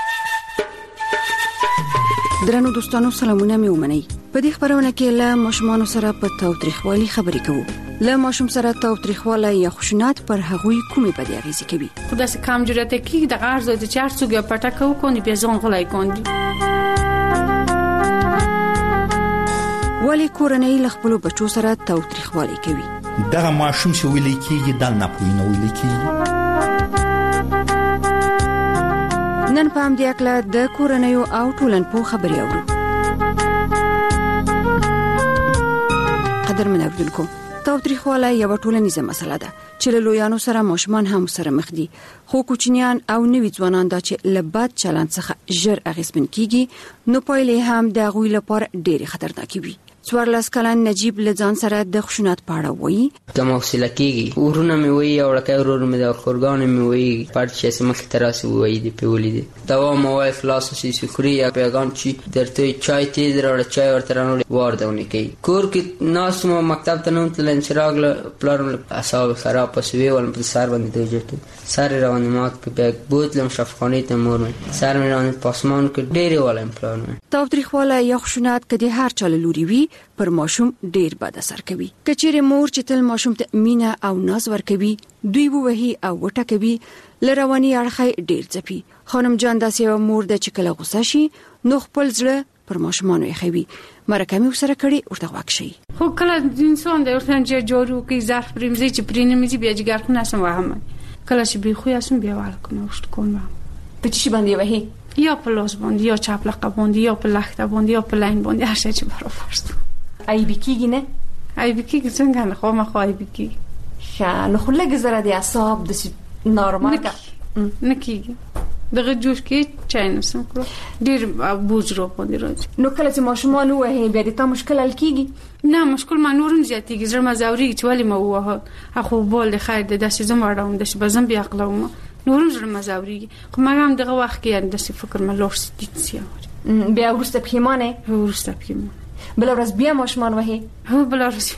درنو دوستانو سلامونه مې ومنئ. په دې خبرونه کې له ماشومان سره په تاوتریخوالي خبرې کوو. له ماشوم سره تاوتریخوالی یا خشونت پر هغوی کومې بدې اغیزې کوي. خدا سه کم جرأت کې د غرض د چار څوګه پټه کو کوي به ځون غلای کوي. ولی کورنۍ له خپل بچو سره تاوتریخوالی کوي. دغه ماشوم چې ویل کېږي د نه پوینه ویل کېږي. نن په دې اکلا د کورنۍ او ټولنپوه خبري اورو. قدر من اوریدونکو، تاوتریخوالی یو ټولنیزه مسله ده چې له لویانو سره ماشومان هم سره مخ دي، خو کوچنیان او نوي ځوانان دا چې له بد چلند څخه ژر اغیزمن کیږي نو پایلې هم د غوی لپاره ډېری خطرناکې وي. څوارلس کلن نجیب لزان سره د خشونت پاړه وایي. د موصله کیږي ورونه مې وایي او لکه ورور مې د خورګان مې وایي پړ چې سمخ تراسي وایي دی په ولید دا مو وای خلاص شي شکرې یا پیغام چې درته چای تیز راوړ چای ورته راوړ واردونه کوي. کور کې ناس مو مکتب ته نو تل انشراغ له پلان اصحاب خراب پسوي ول په سر باندې دوجته سر روانه مات په بیگ بوتلم شفخانه ته مور مې سر مې روانه پاسمان کې ډېری ولم پلان. تاوتریخوالی یا خشونت کدي هر چا لوري وي پر ماشوم ډیر بد اثر کوي. کچېره مور چې تل ماشوم ته مینه او ناز ورکوي، دوی ووهي او وټکوي، لرواني اړخای ډیر ځپي. خانم جان داسې مور د چکله غوسه شي نو خپل زړه پر ماشومان یې خوي. مرکه مې سره کړي ورته واکشي. خو کله انسان د ورته چې جوړو کې ظرف پرمزي چې پرینه مې بیا جګر خو نسم وهم. کله چې به خو یاسم بیا والکم وشت کوم. په چی باندې وهي؟ یا په لاس باندې یا چپ لقب باندې یا په لخته باندې یا په لاین باندې هر څه چې برابر است. ای بیکیږي نه ای بیکیږي څنګه نه خو ما خو ای بیکیږي ښه نو خو لږ زره د اعصاب د نورمال کا نه کیږي دغه جوش کې چاینه سم کړو ډیر بوج رو باندې راځي. نو کله چې ماشومان وه بیا د تا مشکل حل کیږي؟ نه مشکل ما نورم زیاتیږي زړه مزوري چې ولی ما وه اخو بول خیر د داسې زم وړم د بزم بیا عقلوم نورم زړه مزوري خو ما هم دغه وخت کې د څه فکر ما لوش ستې بیا ورسته پښیمانه ورسته پښیمانه بل ورځ بیا ماشومان وهي. هو بل ورځ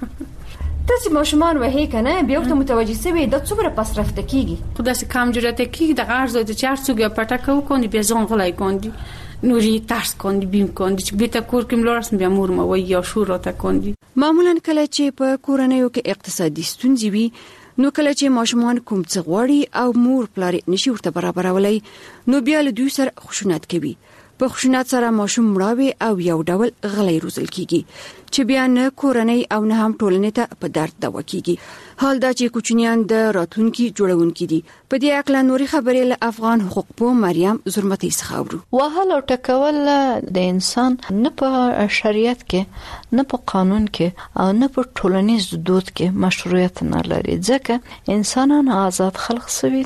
تاسو ماشومان وهي کنه بیا ورته متوجي سوي د څومره پس رفته کیږي. خدا سه کم جرأت کیږي د غرض د چار څوګه پټه کو کوي بیا ځون غلای کوي نوري ترس کوي بیم کوي چې بیت کور کې ملورس بیا مور مو وي یا شور راته کوي. معمولا کله چې په کورنیو کې اقتصادي ستونزې وي نو کله چې ماشومان کوم څه غواړي او مور پلار نشي ورته برابرولای نو بیا له دوی سره خشونت کوي. په خشونت سره ماشوم مړاوي او یو ډول غلې روزل کیږي چې بیا نه کورنۍ او نه هم ټولنې ته په درد دوا کیږي. حال دا چې کوچنیان د راتلونکي جوړونکي دي. په دې اکلا نوري خبرې له افغان حقوق په مریم زرمتي څخه اورو. وهل او ټکول د انسان نه په شریعت کې نه په قانون کې او نه په ټولنیز دود کې مشروعیت نه لري ځکه انسانان آزاد خلق سوي دي.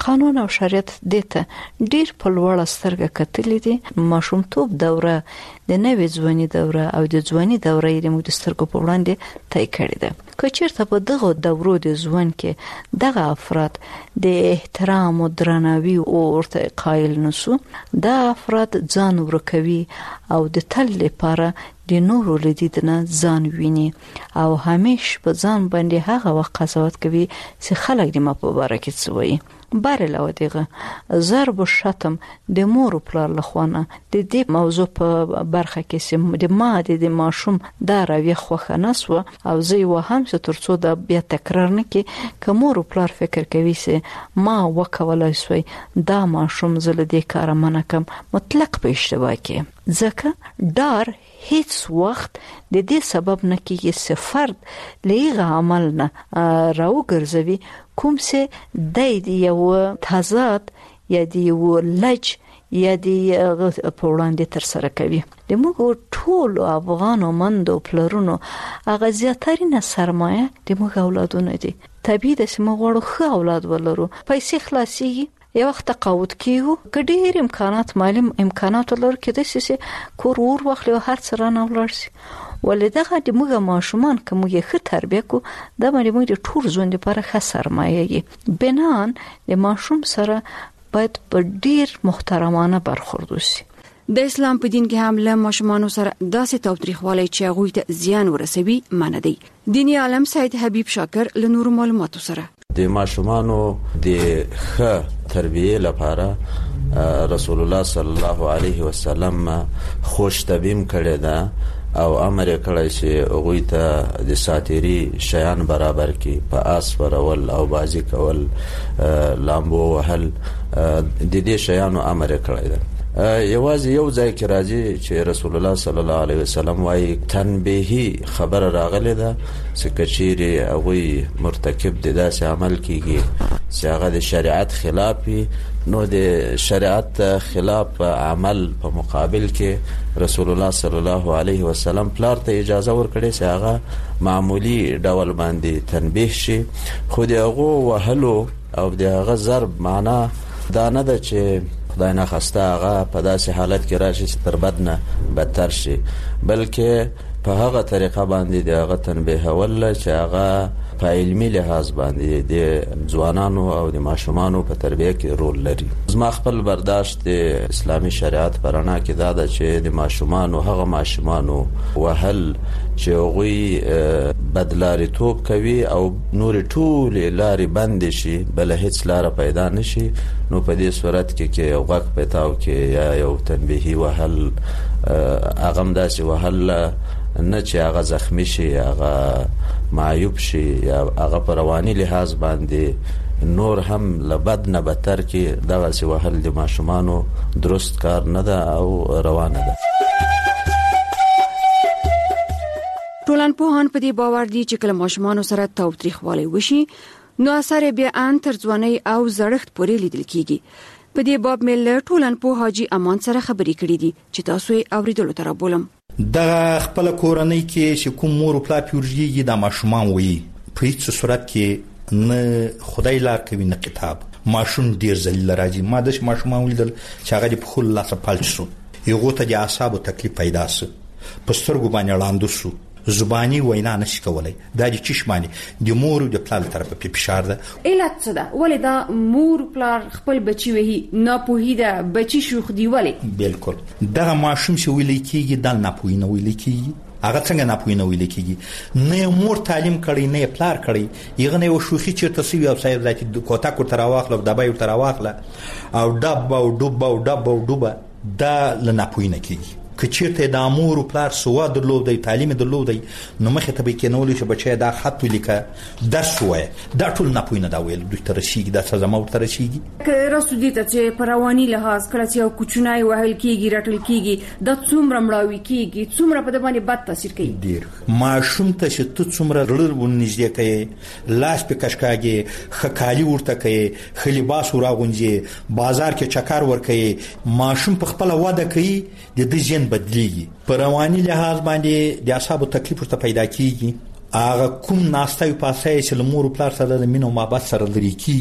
قانون او شریعت دته ډیر په لوړ سترګه کتلې دي. ماشومتوب دوره د نوې ځواني دوره او د ځواني دوره یې موږ د سترګو په وړاندې طی کړې ده. که چیرته په دغه دورو د ژوند کې دغه افراد د احترام او درناوي او ورته قایل نشو، دا افراد ځان ورکوي او د تل لپاره د نورو لیدنه ځان ویني او همیش په ځان باندې هغه وخت قضاوت کوي چې خلک د ما په باره کې څه وایي. بار له دغه ضرب او شتم د مور پلار لخوانه د دې موضوع په برخه کې سم د ما د ماشوم دا راوي خوخه نسو او زه یو هم څه ترڅو دا بیا تکرار نه کی که مور پلار فکر کوي چې ما وکولای سوی دا ماشوم زله دې کار منه کم مطلق په اشتباه کې ځکه ډار هیڅ وخت د دې سبب نه کیږي چې فرد لغه عمل نه راو ګرځوي کوم چې د یو تضاد یا د یو لج یا د په وړاندې تر سره کوي. د موږ ټول افغان او مندو پلرونو هغه زیاترینه سرمایه د موږ اولادونه دي. طبیعي ده چې موږ غواړو ښه اولاد ولرو، پیسې خلاصيږي، یو وخت تقاعد کیو، ګډیر امکانات مالی امکانات ولر کې د سیسي کور ور واخلو هر څه رانه ولرسي. ولدغه د موږ ماشومان کوم یې ښه تربیه کو د باندې موږ د ټول ژوند لپاره ښه سرمایه یې. بنان د ماشوم سره باید په ډیر محترمانه برخورد وشي. د اسلام په دین کې هم له ماشومان سره داسې توتریخوالی چې هغه ته زیان ورسوي منع دی. دیني عالم سید حبیب شاکر له نورو معلوماتو سره د ماشومانو د ښه تربیه لپاره رسول الله صلی الله علیه وسلم خوش تبیم کړی ده او امر کړی چې هغه ته د ساتيري شیان برابر کی په آس ورول او بازی کول لامبو وهل د دې شیانو امر کړی ده. یوازې یو ځای کې راځي چې رسول الله صلی الله علیه وسلم وايي تنبیهی خبر راغلی ده چې کچيري هغه مرتکب د داسې عمل کیږي چې هغه د شریعت خلاف نو د شریعت خلاف عمل په مقابل کې رسول الله صلی الله علیه وسلم پلار ته اجازه ورکړي چې هغه معمولی ډول باندې تنبیه شي. خو دغه وهلو او دغه ضرب معنا دا نه ده چې خدای نه خواسته هغه په داسې حالت کې راشي چې تر بد نه بدتر شي، بلکې په هغه طریقه باندې دغه تنبیه ول چې هغه په علمي لحاظ باندې د ځوانانو او د ماشومانو په تربیه کې رول لري. زما خپل برداشت د اسلامي شریعت پرانا کې دا ده چې د ماشومانو هغه ماشومانو وهل چې هغه بدلاري توپ کوي او نور ټول لاري بند شي بل هیڅ لار پیدا نشي، نو په دې صورت کې کې یو غږ پتاو کې یا یو تنبیهي وهل هغه داسې وهل نه چې هغه زخمی شي، هغه معیوب شي یا هغه په رواني لحاظ باندې نور هم لبد نه بدتر کې دغه سی وهل د ماشومانو درست کار نه ده او روانه ده. ټولنپوهان په دې باور دي چې کله ماشومان سره تاوتریخوالی وشي نو اثر بیا ان تر ځواني او زړښت پورې لیدل کیږي. په دې باب مل ټولنپوه حاجی امان سره خبرې کړې دي چې تاسو یې اوریدلو تر بولم. د خپل کورنۍ کې چې کوم مور او پلار پیورږي د ماشومان وي په هیڅ صورت کې نه خدای لار کوي نه کتاب. ماشوم ډیر ذلیل راځي، ما د ماشومان ولیدل چې هغه په خل لاسه پالچ شو، یو ته د اعصابو تکلیف پیدا سو، پسترګو باندې لاندو شو، زبانی وینا نشي کولای. دا د چشمانی د مور او د پلار طرفه په فشار ده. علت څه ده؟ ولې دا مور پلار خپل بچي وهي نه پوهیده بچي شوخ دی ولې؟ بالکل دا ماشوم چې ویل کیږي د نه پوهی نه ویل کیږي. هغه څنګه نه پوهی نه ویل کیږي؟ نه مور تعلیم کړي نه پلار کړي، یغه نه شوخي چې تاسو یو صاحب ذاتي کوتا کو تر واخله دبا یو تر واخله او ډب او ډب او ډب او ډوبه دا لنه پوهی نه کیږي. کچیرته د امور او پلار سوا درلودي تعلیم درلودي نو مخه ته به کېنول شي بچي دا خط ولیکه درس وای دا ټول نه پوینه دا ویل دوی تر شي دا څه زمو تر شيږي که راسو دي ته چې پرواني لحاظ کړه چې یو کوچنای وهل کیږي رټل کیږي د څومره مړاوي کیږي څومره په باندې بد تاثیر کوي. ډیر ماشوم ته چې ته څومره رړل ونځي کوي لاس په کشکاږي خکالي ورته کوي خلیباس وراغونځي بازار کې چکر ور کوي ماشوم په خپل واده کوي د دې بدلیږي. په رواني لحاظ باندې د اعصابو تکلیف ورته پیدا کیږي. هغه کوم ناستای پاسای چې لمور پلار سره د مینو محبت سره لري کیږي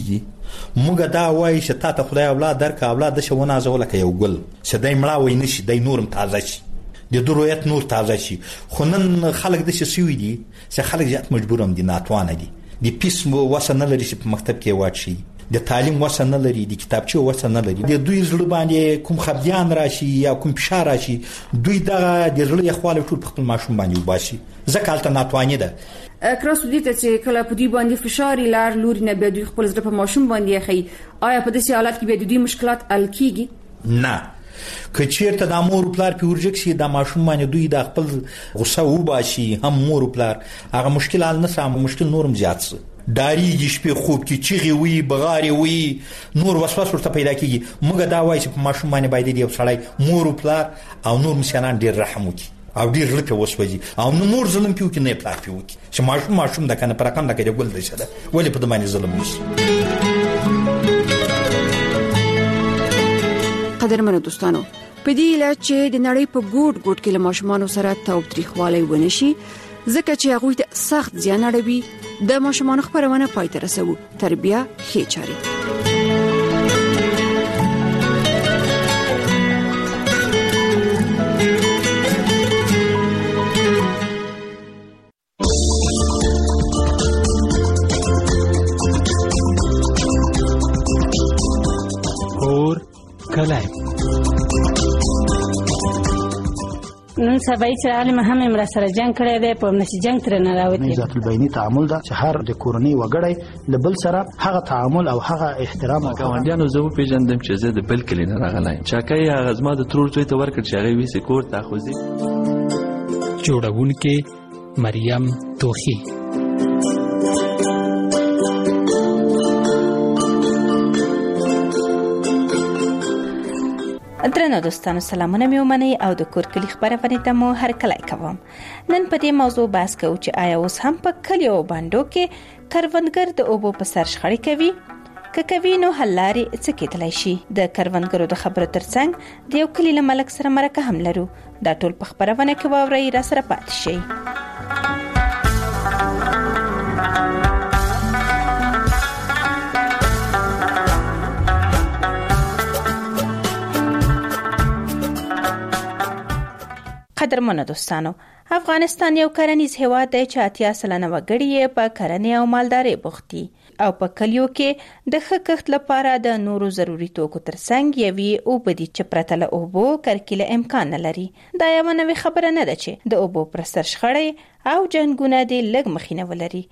موږ دا وایي چې تا ته خدای اولاد درک اولاد د شونه ازول کې یو ګل شدای مړه وای نشي دای نورم تازه شي د درویت نور تازه شي. خو نن خلک د څه سوي دي چې خلک ځات مجبورم دي ناتوانه دي د پیس وسه نه لري چې په مکتب کې واچي د تعلیم وسه نه لري د کتابچو وسه نه لري د دوی زړه باندې کوم خپګان راشي یا کوم فشار راشي دوی دغه د زړه یخواله ټول په خپل ماشوم باندې وباسي ځکه الته ناتواني ده. کراسو دي ته چې کله په دې باندې فشار لار لوري نه به دوی خپل زړه په ماشوم باندې خي آیا په داسې حالت کې به دوی مشکلات حل کیږي؟ نه که چیرته د مور پلار په ورجک شي د ماشوم باندې دوی د خپل غوسه وباسي هم مور پلار هغه مشکل حل نه سم مشکل نورم زیات سي داریږي شپې خوب کې چیغي وي بغاري وي نور وسواس ورته پیدا کیږي. موږ دا وایي چې په ماشوم باندې باید یو سړی مور پلار او نور مسیانان ډیر رحم وکړي او ډیر لکه وسوځي او نو مور ظلم پیو کې نه پلار پیو کې چې ماشوم ماشوم د کنه پر رقم د کې ګل دی شه ولې په دمانه ظلم نشي. قدرمنو دوستانو په دې علاج چې د نړۍ په ګوټ ګوټ کې له ماشومان سره تاوتریخوالی ونشي ځکه چې هغه ته سخت زیان اړوي د ماشومان خبرونه پای ته رسو تربیه ښه چاري. اور کلای نن سبا چې عالم هم امر سره جنگ کړی دی په نشي جنگ تر نه راوتی ذات البینی تعامل دا چې هر د کورنۍ وګړی لبل سره هغه تعامل او هغه احترام او ګاونډیانو زه پیژندم چې زه د بل کلی نه راغلی چا کوي هغه زما د ترور توی ته ورکړ چې هغه وی سکور تاخذي جوړونکې مریم توخی. درنو دوستانو سلامونه مې ومنئ او د کور کلی خبرونه ته مو هر کله کوم. نن په دې موضوع بحث کوو چې آیا اوس هم په کلیو باندې کې کروندګر د اوبو په سر شخړې کوي؟ که کوي نو حل لارې څه کېدلی شي؟ د کروندګرو د خبرو ترڅنګ د یو کلی له ملک سره مرکه هم لرو. دا ټول په خبرونه کې واورئ، را سره پاتې شئ. قدرمنو دوستانو، افغانستان یو کرنیز هیواد دی چې اتیا سلنه وګړي په کرنې او مالدارۍ بوخت دي او په کلیو کې د ښه کښت لپاره د نورو ضروري توکو ترڅنګ یوې اوبه دي چې پرته له اوبو کرکیله امکان نه لري. دا یوه نوې خبره نه ده چې د اوبو پر سر شخړې او جنګونه دې لږ مخینه ولري،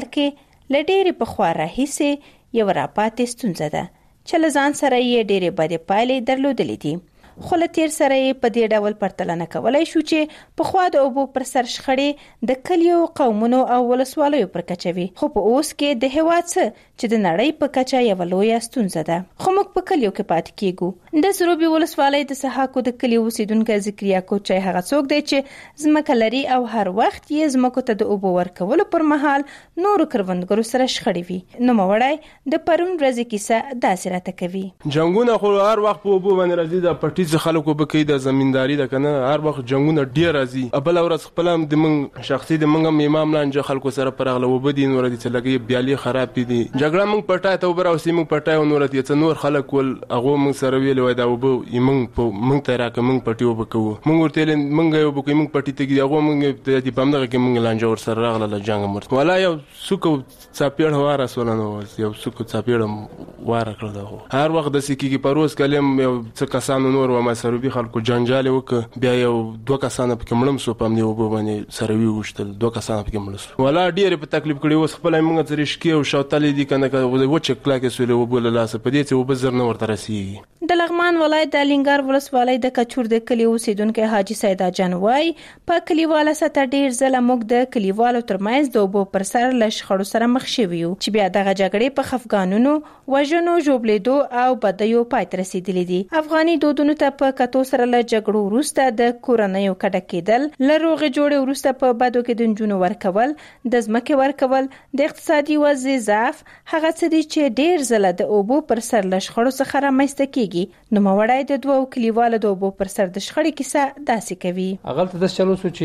بلکې له ډېرې پخوا راهیسې یوه راپاتې ستونزه ده چې له ځان سره یې ډېرې بدې پایلې درلودلې دي. خو له تیر سره یې په دې ډول پرتلنه کولای شو چې پخوا د اوبو پر سر شخړې د کلیو قومونو او ولسوالیو پر کچه وي، خو په اوس کې د هېواد څه چې د نړۍ په کچه یوه لویه ستونزه ده. خو موږ په کلیو کې پاتې کیږو. د سروبي ولسوالۍ د سحاکو د کلیو اوسیدونکی ذکریا کوچی هغه څوک دی چې ځمکه لري او هر وخت یې ځمکو ته د اوبو ورکولو پر مهال نورو کروندګرو سره شخړې وي. نوموړی د پرون ورځې کیسه داسې راته کوي. جنګونه خو هر وخت په اوبو باندې راځي، د پټي چې خلکو به کوي د زمینداری ده کنه، هر وخت جنگونه ډیر راځي. بل ورځ خپل هم د من شخصي د منګم امام لانجه خلکو سره پرغله وبدي نور دي چې لګي بیالي خراب دي جګړه موږ پټای ته وبر او سیمه پټای نور دي چې نور خلک ول هغه موږ سره ویل وای دا وب موږ په موږ ته راکه موږ پټي وبکو موږ ورته موږ یو بکو موږ پټي ته هغه موږ د پامدغه کې موږ لانجه ور سره راغله ل جنگ مرته ولا یو سکو چاپیړ هوا رسولنه یو سکو چاپیړ واره کړو. هر وخت د سکیږي پروس کلم یو څه کسانو نور و ما سروبي خلکو جنجال وک بیا یو دوه کسانه پکې مړم سو پم دی وب باندې سروي وشتل دوه کسانه پکې مړم ولا ډیر په تکلیف کړي وس خپل موږ ترې شکی او شوتلې دي کنه و چې کلا کې سولې وب له لاس په دې چې وب زر نه ورته رسیږي. د لغمان ولایت د لنګار ولسوالۍ د کچور د کلی اوسیدونکو حاجی سیدا جان وای په کلیواله سره ډیر ځله موږ د کلیوالو ترمنځ د وب پر سر لښ خړو سره مخ شویو چې بیا دغه جګړې په خفګانونو وژنو جوړېدو او بدیو پای ته رسیدلې دي. افغاني دودونو ته په کتو سره له جګړو وروسته د کورنیو کډه کېدل، له روغې جوړې وروسته په بدو کې د نجونو ورکول، د ځمکې ورکول، د اقتصادي وضع ضعف هغه څه دي چې ډیر ځله د اوبو پر سر له شخړو څخه رامنځته کیږي. نوموړی د دوو کلیوالو د اوبو پر سر د شخړې کیسه داسې کوي. هغلته د چلو سو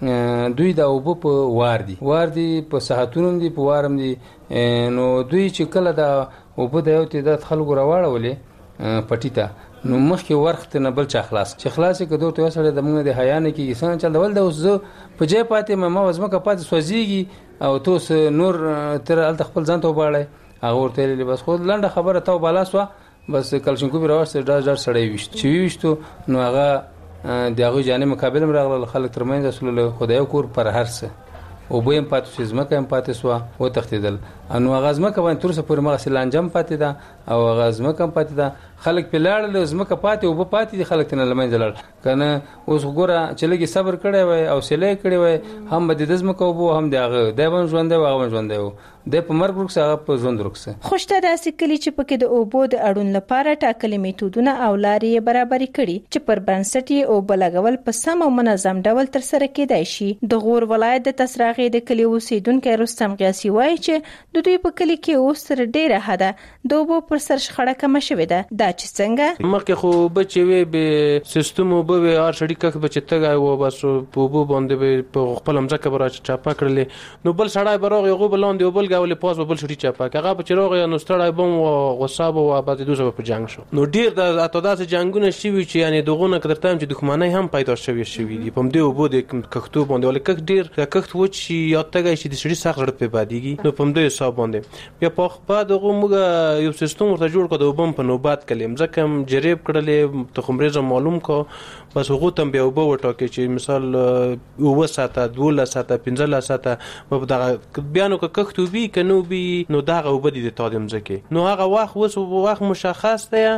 چې دوی د اوبو په وار دي وار دي په ساعتونو دي په وارم دي، نو دوی چې کله د او په د یو تعداد خلکو راوړولې پټی ته نو مخکې ورخت نه بل چا خلاص چې خلاص کړو ته وسره د موږ د حیا نه کې څنګه چل ول د اوس په جې پاتې ما وزمکه پاتې سوځيږي او توس نور تر ال خپل ځان ته وباړی هغه ورته بس خو لنډه خبره ته بلاسوا بس کلشنکو به راوست ډار ډار سړی وشت چې وشتو نو هغه دغه جانې مقابل مرغله خلک ترمنځ اصل خدای کور پر هرڅه او به هم پاتې زمکه هم پاتې سو او تختیدل انو غزمکه باندې تر څه پورې مغه سلانجم پاتې ده او غزمکه هم پاتې ده خلک په لاړ زمکه پاتې او په پاتې دي خلک تنه لمن جلل کنه اوس ګوره چې لګي صبر کړي وای او سلې کړي وای هم به د زمکه او هم دغه د بن ژوند دی واغ ژوند دی د په مرګ ورکس هغه په ژوند ورکس خوشته داسې کلی چې پکې د اوبو د اړون لپاره ټاکلي میتودونه او لارې برابرې کړي چې پر بنسټي او بلګول په سم او منظم ډول تر سره کېدای شي د غور ولایت د تسراغې د کلی اوسیدونکو رستم غیاسی وایي چې د دوی په کلی کې اوس تر ډیره حده د اوبو پر سر شخړه کم شوې ده دا چې څنګه مخکې خو بچي وي به سیستم وب به هر شړی کک بچ تګای و بس په اوبو باندې به په خپل مځکه برا چاپا کړل نو بل سړی بروغ یو بل لاندې وبل غول پاس بل شړی چاپا هغه به چروغ نو ستړی بم او غصاب او بعد دوزه په جنگ شو نو ډیر د اتوداس جنگونه شوي چې یعنی دغونه کتر تام چې دښمنۍ هم پیدا شوي شوي دي په دې وبو د کښتو باندې ول کښ ډیر د کښت و چې یا تګای شي د شړی سخت زړه په بادیږي نو په دې حساب باندې بیا په خپل دغه موږ یو سیستم ورته جوړ کړو د وبم په نوبات کلم ځکه جریب کړلې تخمریزه معلوم کو بس هغه تم بیا وبو وټاکي چې مثال و ساته دوله ساته پنځله ساته په دغه بیانو کښتو بي کنو بي نو دغه وبدي د تادم ځکه نو هغه وخت وس وخت مشخص دی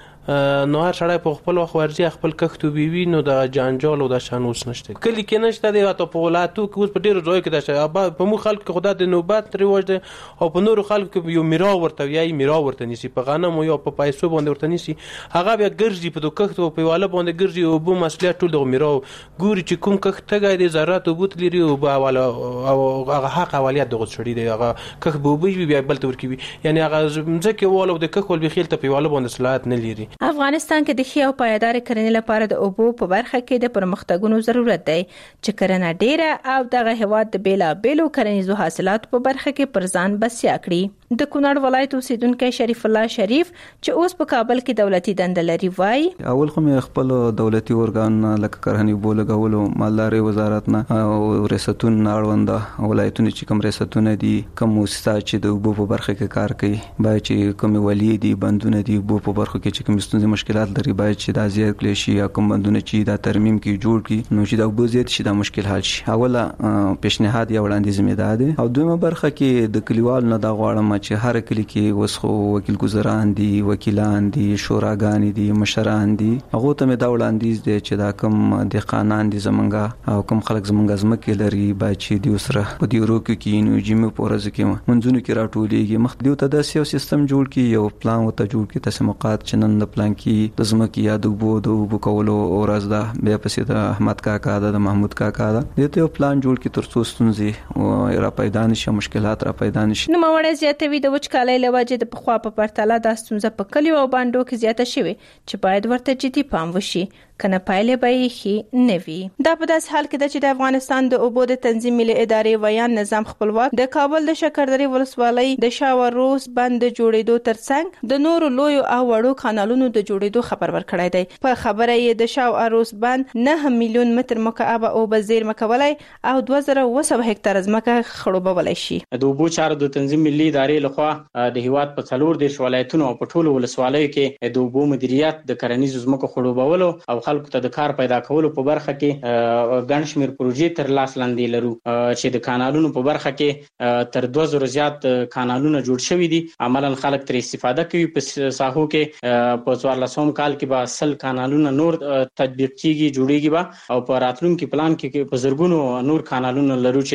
نو هر شړای په خپل وخت ورځي خپل کښتو بي وي نو د جانجال او د شانوس نشته کلی کې نشته دی او په ولاتو کې اوس په ډیرو ځای کې د په مو خلک خدا د نوبات رواج دی او په نورو خلک یو میرا ورته یای میرا ورته نيسي په غنم او په پیسو باندې ورته نيسي هغه بیا ګرځي په کښتو په واله باندې ګرځي او به مسله ټول د میرا ګوري چې کوم کښت تګای دی ذرات او بوت لري او په واله او هغه حق اولیت دغه شړی دی هغه کښ به وبي بیا بل تور کوي یعنی هغه ځکه واله د کښ ول بخیل ته په واله باندې صلاحیت نه لري افغانستان کې د ښه او پایدار کرنې لپاره د اوبو په برخه کې د پرمختګونو ضرورت دی چې کرنه ډیره او دغه هواد د بیلا بیلو کرنیزو حاصلاتو په برخه کې پر ځان بسیا کړي د کونړ ولایت اوسیدونکو شریف الله شریف چې اوس په کابل کې دولتي دنده لري وایي اول خو مې خپل دولتي ارګان لکه کرهنی بولګولو مالداري وزارت نه او ریاستون اړوند ولایتونو چې کوم ریاستونه دي کوم مؤسسات چې د اوبو په برخه کې کار کوي باید چې کوم ولی دي بندونه دي اوبو په برخه کې چې کوم ستونزې مشکلات لري باید چې دا زیات کړي شي یا کوم بندونه چې دا ترمیم کې جوړ کړي نو چې دا اوبو زیات شي دا مشکل حل شي اوله پیشنهاد یا وړاندیز مې ده او دویمه برخه کې د کلیوالو نه دا غواړم چې هر کلی کې وسخو وکیل گزاران دي وکیلان دي شوراګان دي مشران دي هغه ته مې دا وړاندیز دي چې دا کوم د قانون دي زمونږه او کوم خلک زمونږه زمکه لري باید چې دی سره په دې روکو کې نو جمع پورز کې منځونو کې راټولېږي مخ دیو ته د سیو سیستم جوړ کی یو پلان وته جوړ کی تسمقات چنن د پلان کې د زمکه یا د بو د بو کولو او راز ده بیا پسې د احمد کاکا د محمود کاکا ده دې ته پلان جوړ کی تر څو ستونزې را پیدا نشي مشکلات را پیدا نشي نو موړ زیاتوي د وچکالۍ لوجه د پخوا په پرتله د ستونزه په کلیو او باندې کې زیاته شوي چې باید ورته جدي پام وشي کنه پایله به یې نوي دا په داس حال کې د چې د افغانستان د اوبو د تنظیم ملي ادارې ویان نظام خپلواک د کابل د شکردرې ولسوالۍ د شاوروز بند جوړېدو ترڅنګ د نورو لوی او وړو کانالونو د جوړېدو خبر ورکړی دی په خبره یې د شاوروز بند نه میلیون متر مکعب اوبه زیرمه کولای او دوه زره اوه سوه هکتار ځمکه خړوبولای شي د اوبو چارو د تنظیم ملي ادارې لخوا د هیواد په څلور دیرش ولایتونو او په ټولو ولسوالیو کې د اوبو مدیریت د کرنیزو ځمکو خړوبولو او خلکو ته د کار پیدا کولو په برخه کې ګڼ شمېر پروژې تر لاس لاندې لرو چې د کانالونو په برخه کې تر دوه زره زیات کانالونه جوړ شوي دي عملاً خلک تر استفاده کوي په ساحو کې په څوارلسم کال کې به سل کانالونه نور تطبیق کیږي جوړیږي به او په راتلونکي پلان کې په زرګونو نور کانالونه لرو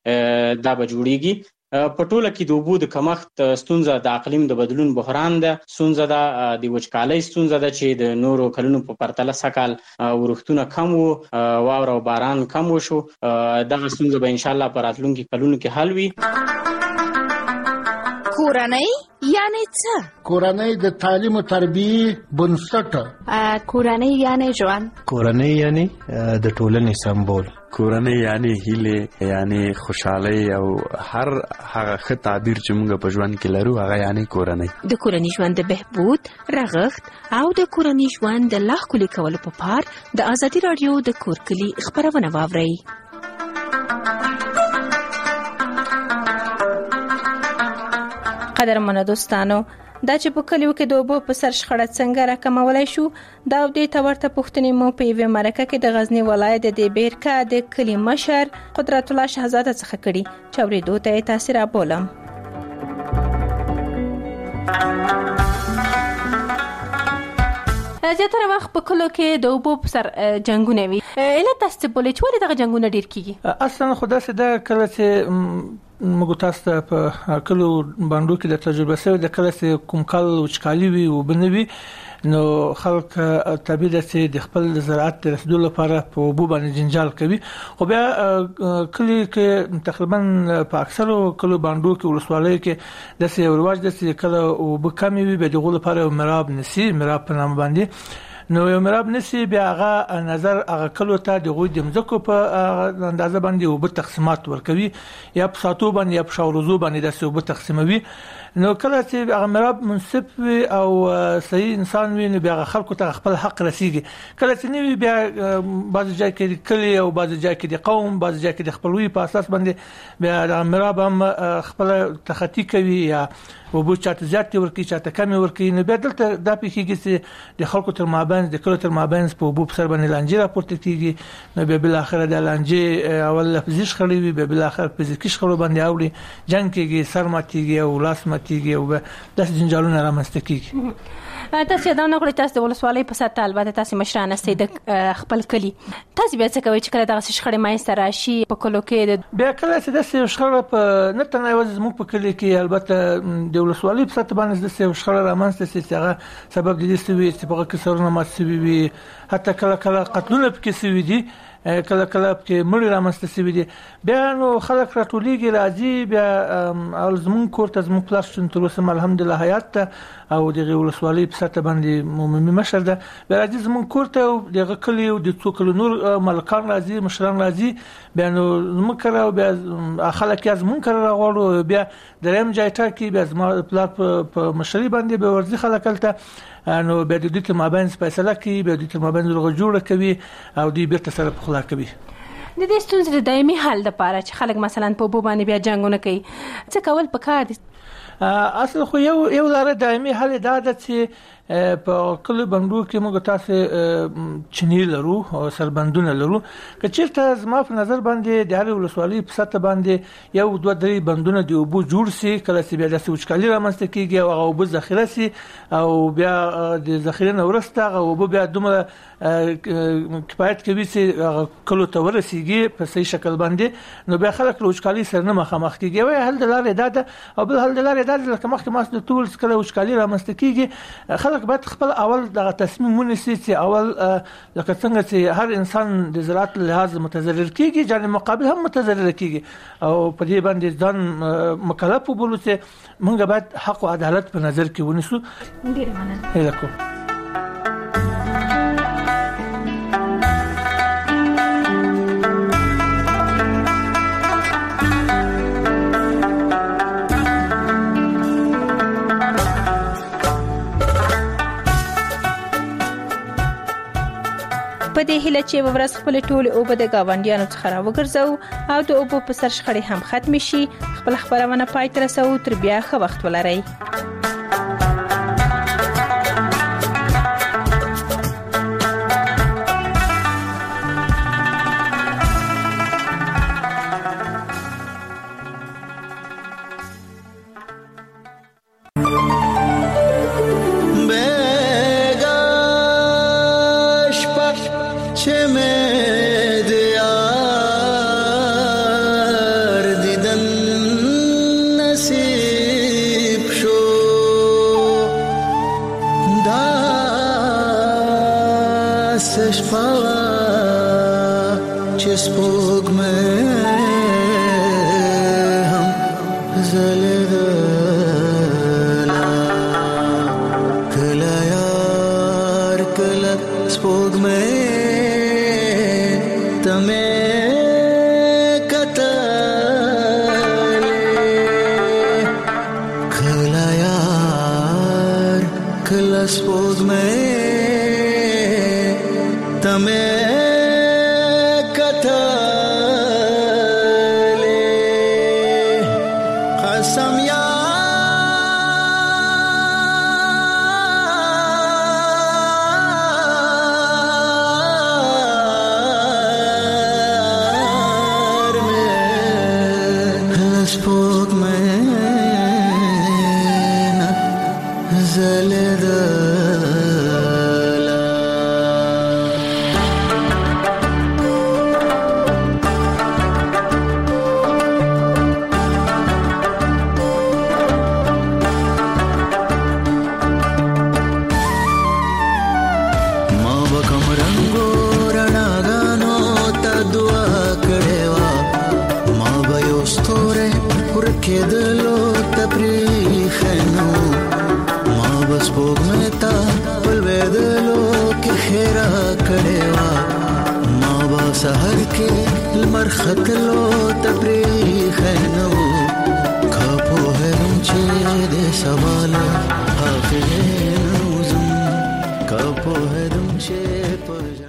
چې دا به جوړیږي په ټوله کې د اوبو د کمښت ستونزه د اقلیم د بدلون بحران ده ستونزه ده د وچکالۍ ستونزه ده چې د نورو کلونو په پرتله سکهال ورښتونه کم وو واوره او باران کم وشو دغه ستونزه به ان شاء الله په راتلونکي کلونو کې حل وي کورنۍ یعنی څه کورنۍ د تعلیم او تربیې بنسټ کورنۍ یعنی ژوند کورنۍ یعنی د ټولنې سمبول کورنۍ یعنی هیله یعنی خوشحالي او هر هغه ښه تعبیر چې موږ په ژوند کې لرو هغه یعنی کورنۍ. د کورنۍ ژوند د بهبود، رغښت او د کورنۍ ژوند د لا ښکلي کولو په پار د ازادي راډیو د کور کلي خپرونه واورئ. قدرمنو دوستانو، دا چې په کلیو کې د اوبو په سر شخړه څنګه راکمولای شو، دا او دې ته ورته پوښتنې مو په یوې مرکه کې د غزنی ولایت د بیرکه د کلي مشر قدرت الله شهزاده څخه کړي چې اورېدو ته یې تاسې رابولم. زیاتره وخت په کلو کې د اوبو په سر جنګونه وي. علت تاسو څه بولئ چې ولې دغه جنګونه ډېر کېږي؟ اصلا خو داسې ده کله چې موږ تاسو ته په کلو باندې کې د تجربه سره د کله چې کوم کال وچکالي وي او بنوي نو خلک طبيعي ده چې د خپل زراعت د رسیدو لپاره په اوبو باندې جنجال کوي. خو بیا کلی کې تقریبا په اکثرو کلو باندې کې ولسوالۍ کې د سې ورواج د سې کله اوبو کمی وي به دغه لپاره مراب نسی مراب په نام باندې نو یو مراب نسی بیا هغه نظر هغه کلو ته د غوي د مزکو په اندازه باندې او په تقسیمات ورکوي یا په ساتو باندې یا په شاورزو باندې د سوب تقسیموي. نو کله چې هغه مراب منصف وي او صحیح انسان وي نو بیا خلکو ته خپل حق رسیږي. کله چې نوی بیا بعض ځای کې کلی او بعض ځای کې د قوم بعض ځای کې د خپلوي په اساس باندې بیا د مراب هم خپل تخطی کوي یا او بو چاته زیات ورکی چاته کم ورکی. نو بیا دلته د پیخیږي چې د خلکو تر مابین د کلو تر مابین په بو سر باندې لانجه راپورته کیږي. نو بیا بل اخر د لانجه اول لفظیش خړی وي بیا بل اخر فزیکی خړو باندې اوړي جنگ کیږي سر ماتيږي او لاس ماتيږي او د جنجالونو رامنځته کیږي. تاسو دا نه کړی تاسو د ولسوالۍ په سطح البته تاسو مشران استئ د خپل کلی تاسو بیا څه کوي چې کله دغه شخړې ماینسته راشي په کلو کې بیا کله چې د شخړه په نه تنه یوازې زموږ په کلی کې البته د ولسوالۍ په سطح باندې د شخړه رامنځته شي هغه سبب د دې سوي چې په کسرونه مات سوي وي حتی کله کله قتلونه پکې سوي دي کله کله کې مړی رامنځته شوی دي. بیا نو خلک راټولېږي راځي بیا اول زمون کورته زمون پلاسټون تر اوسه الحمدلله حیات او دغه ولسوالۍ په سطح باندې عمومي مشر ده بیا راځي زمون کورته او دغه کلی او د څوکلو نور ملکان راځي مشران راځي بیا نو زمون کړه او بیا خلک یې زمون کړه راغورو بیا دریم ځای ته کې بیا زمون پلات په مشري باندې به ورځي خلک کلته نو به د دې ته مابین فیصله کوي به د دې ته مابین لږه جوړه کوي او دې بیرته سره په خلا کوي. د دې ستونزې د دایمي حل لپاره چې خلک مثلا په بو باندې بیا جنگونه کوي څه کول پکار دي؟ اصل خو یو یو لاره دایمي حل دا ده چې په کله بندو کې موږ تاسو چنی لرو او سربندونه لرو که چیرته زما په نظر باندې د هر ولسوالۍ په سطح باندې یو دوه درې بندونه دی اوبو جوړ سي کله چې بیا د سوچکالي رامنځته کیږي او اوبو ذخیره سي او بیا د ذخیره نه ورسته او بیا دومره کفایت کوي چې کله ته ورسیږي په صحیح شکل باندې نو بیا خلک لوچکالي سره نه مخامخ کیږي وای حل د لارې ده او بل حل د لارې ده لکه مخکې ما د ټول کله لوچکالي رامنځته کیږي خلک باید خپل اول د تصمیم ونیسي چې اول لکه څنګه چې هر انسان د زراعت لحاظ متضرر کیږي ځان مقابل هم متضرر کیږي او په دې باندې ځان مکلف وبولو چې موږ باید حق او عدالت په نظر کې ونیسو. ډیر مننه. په دې هیله چې ورځ خپل ټول او په د گاونډیانو څخه راوګرځو او د اوبو په سر شخړې هم ختم شي. خپل خبرونه پای ته رسو تر بیا ښه وخت ولرئ. Spog me, tame तमे कथले कसम यार में स्पोक में जलदा केदलो तप्रीखनो मा बस पोग मेता पलवेदलो के खेरा करेवा मा बा सहर के लमर खतलो तप्रीखनो खापो है रुचे दे सवाल हाफिले नौजम खापो है रुचे पर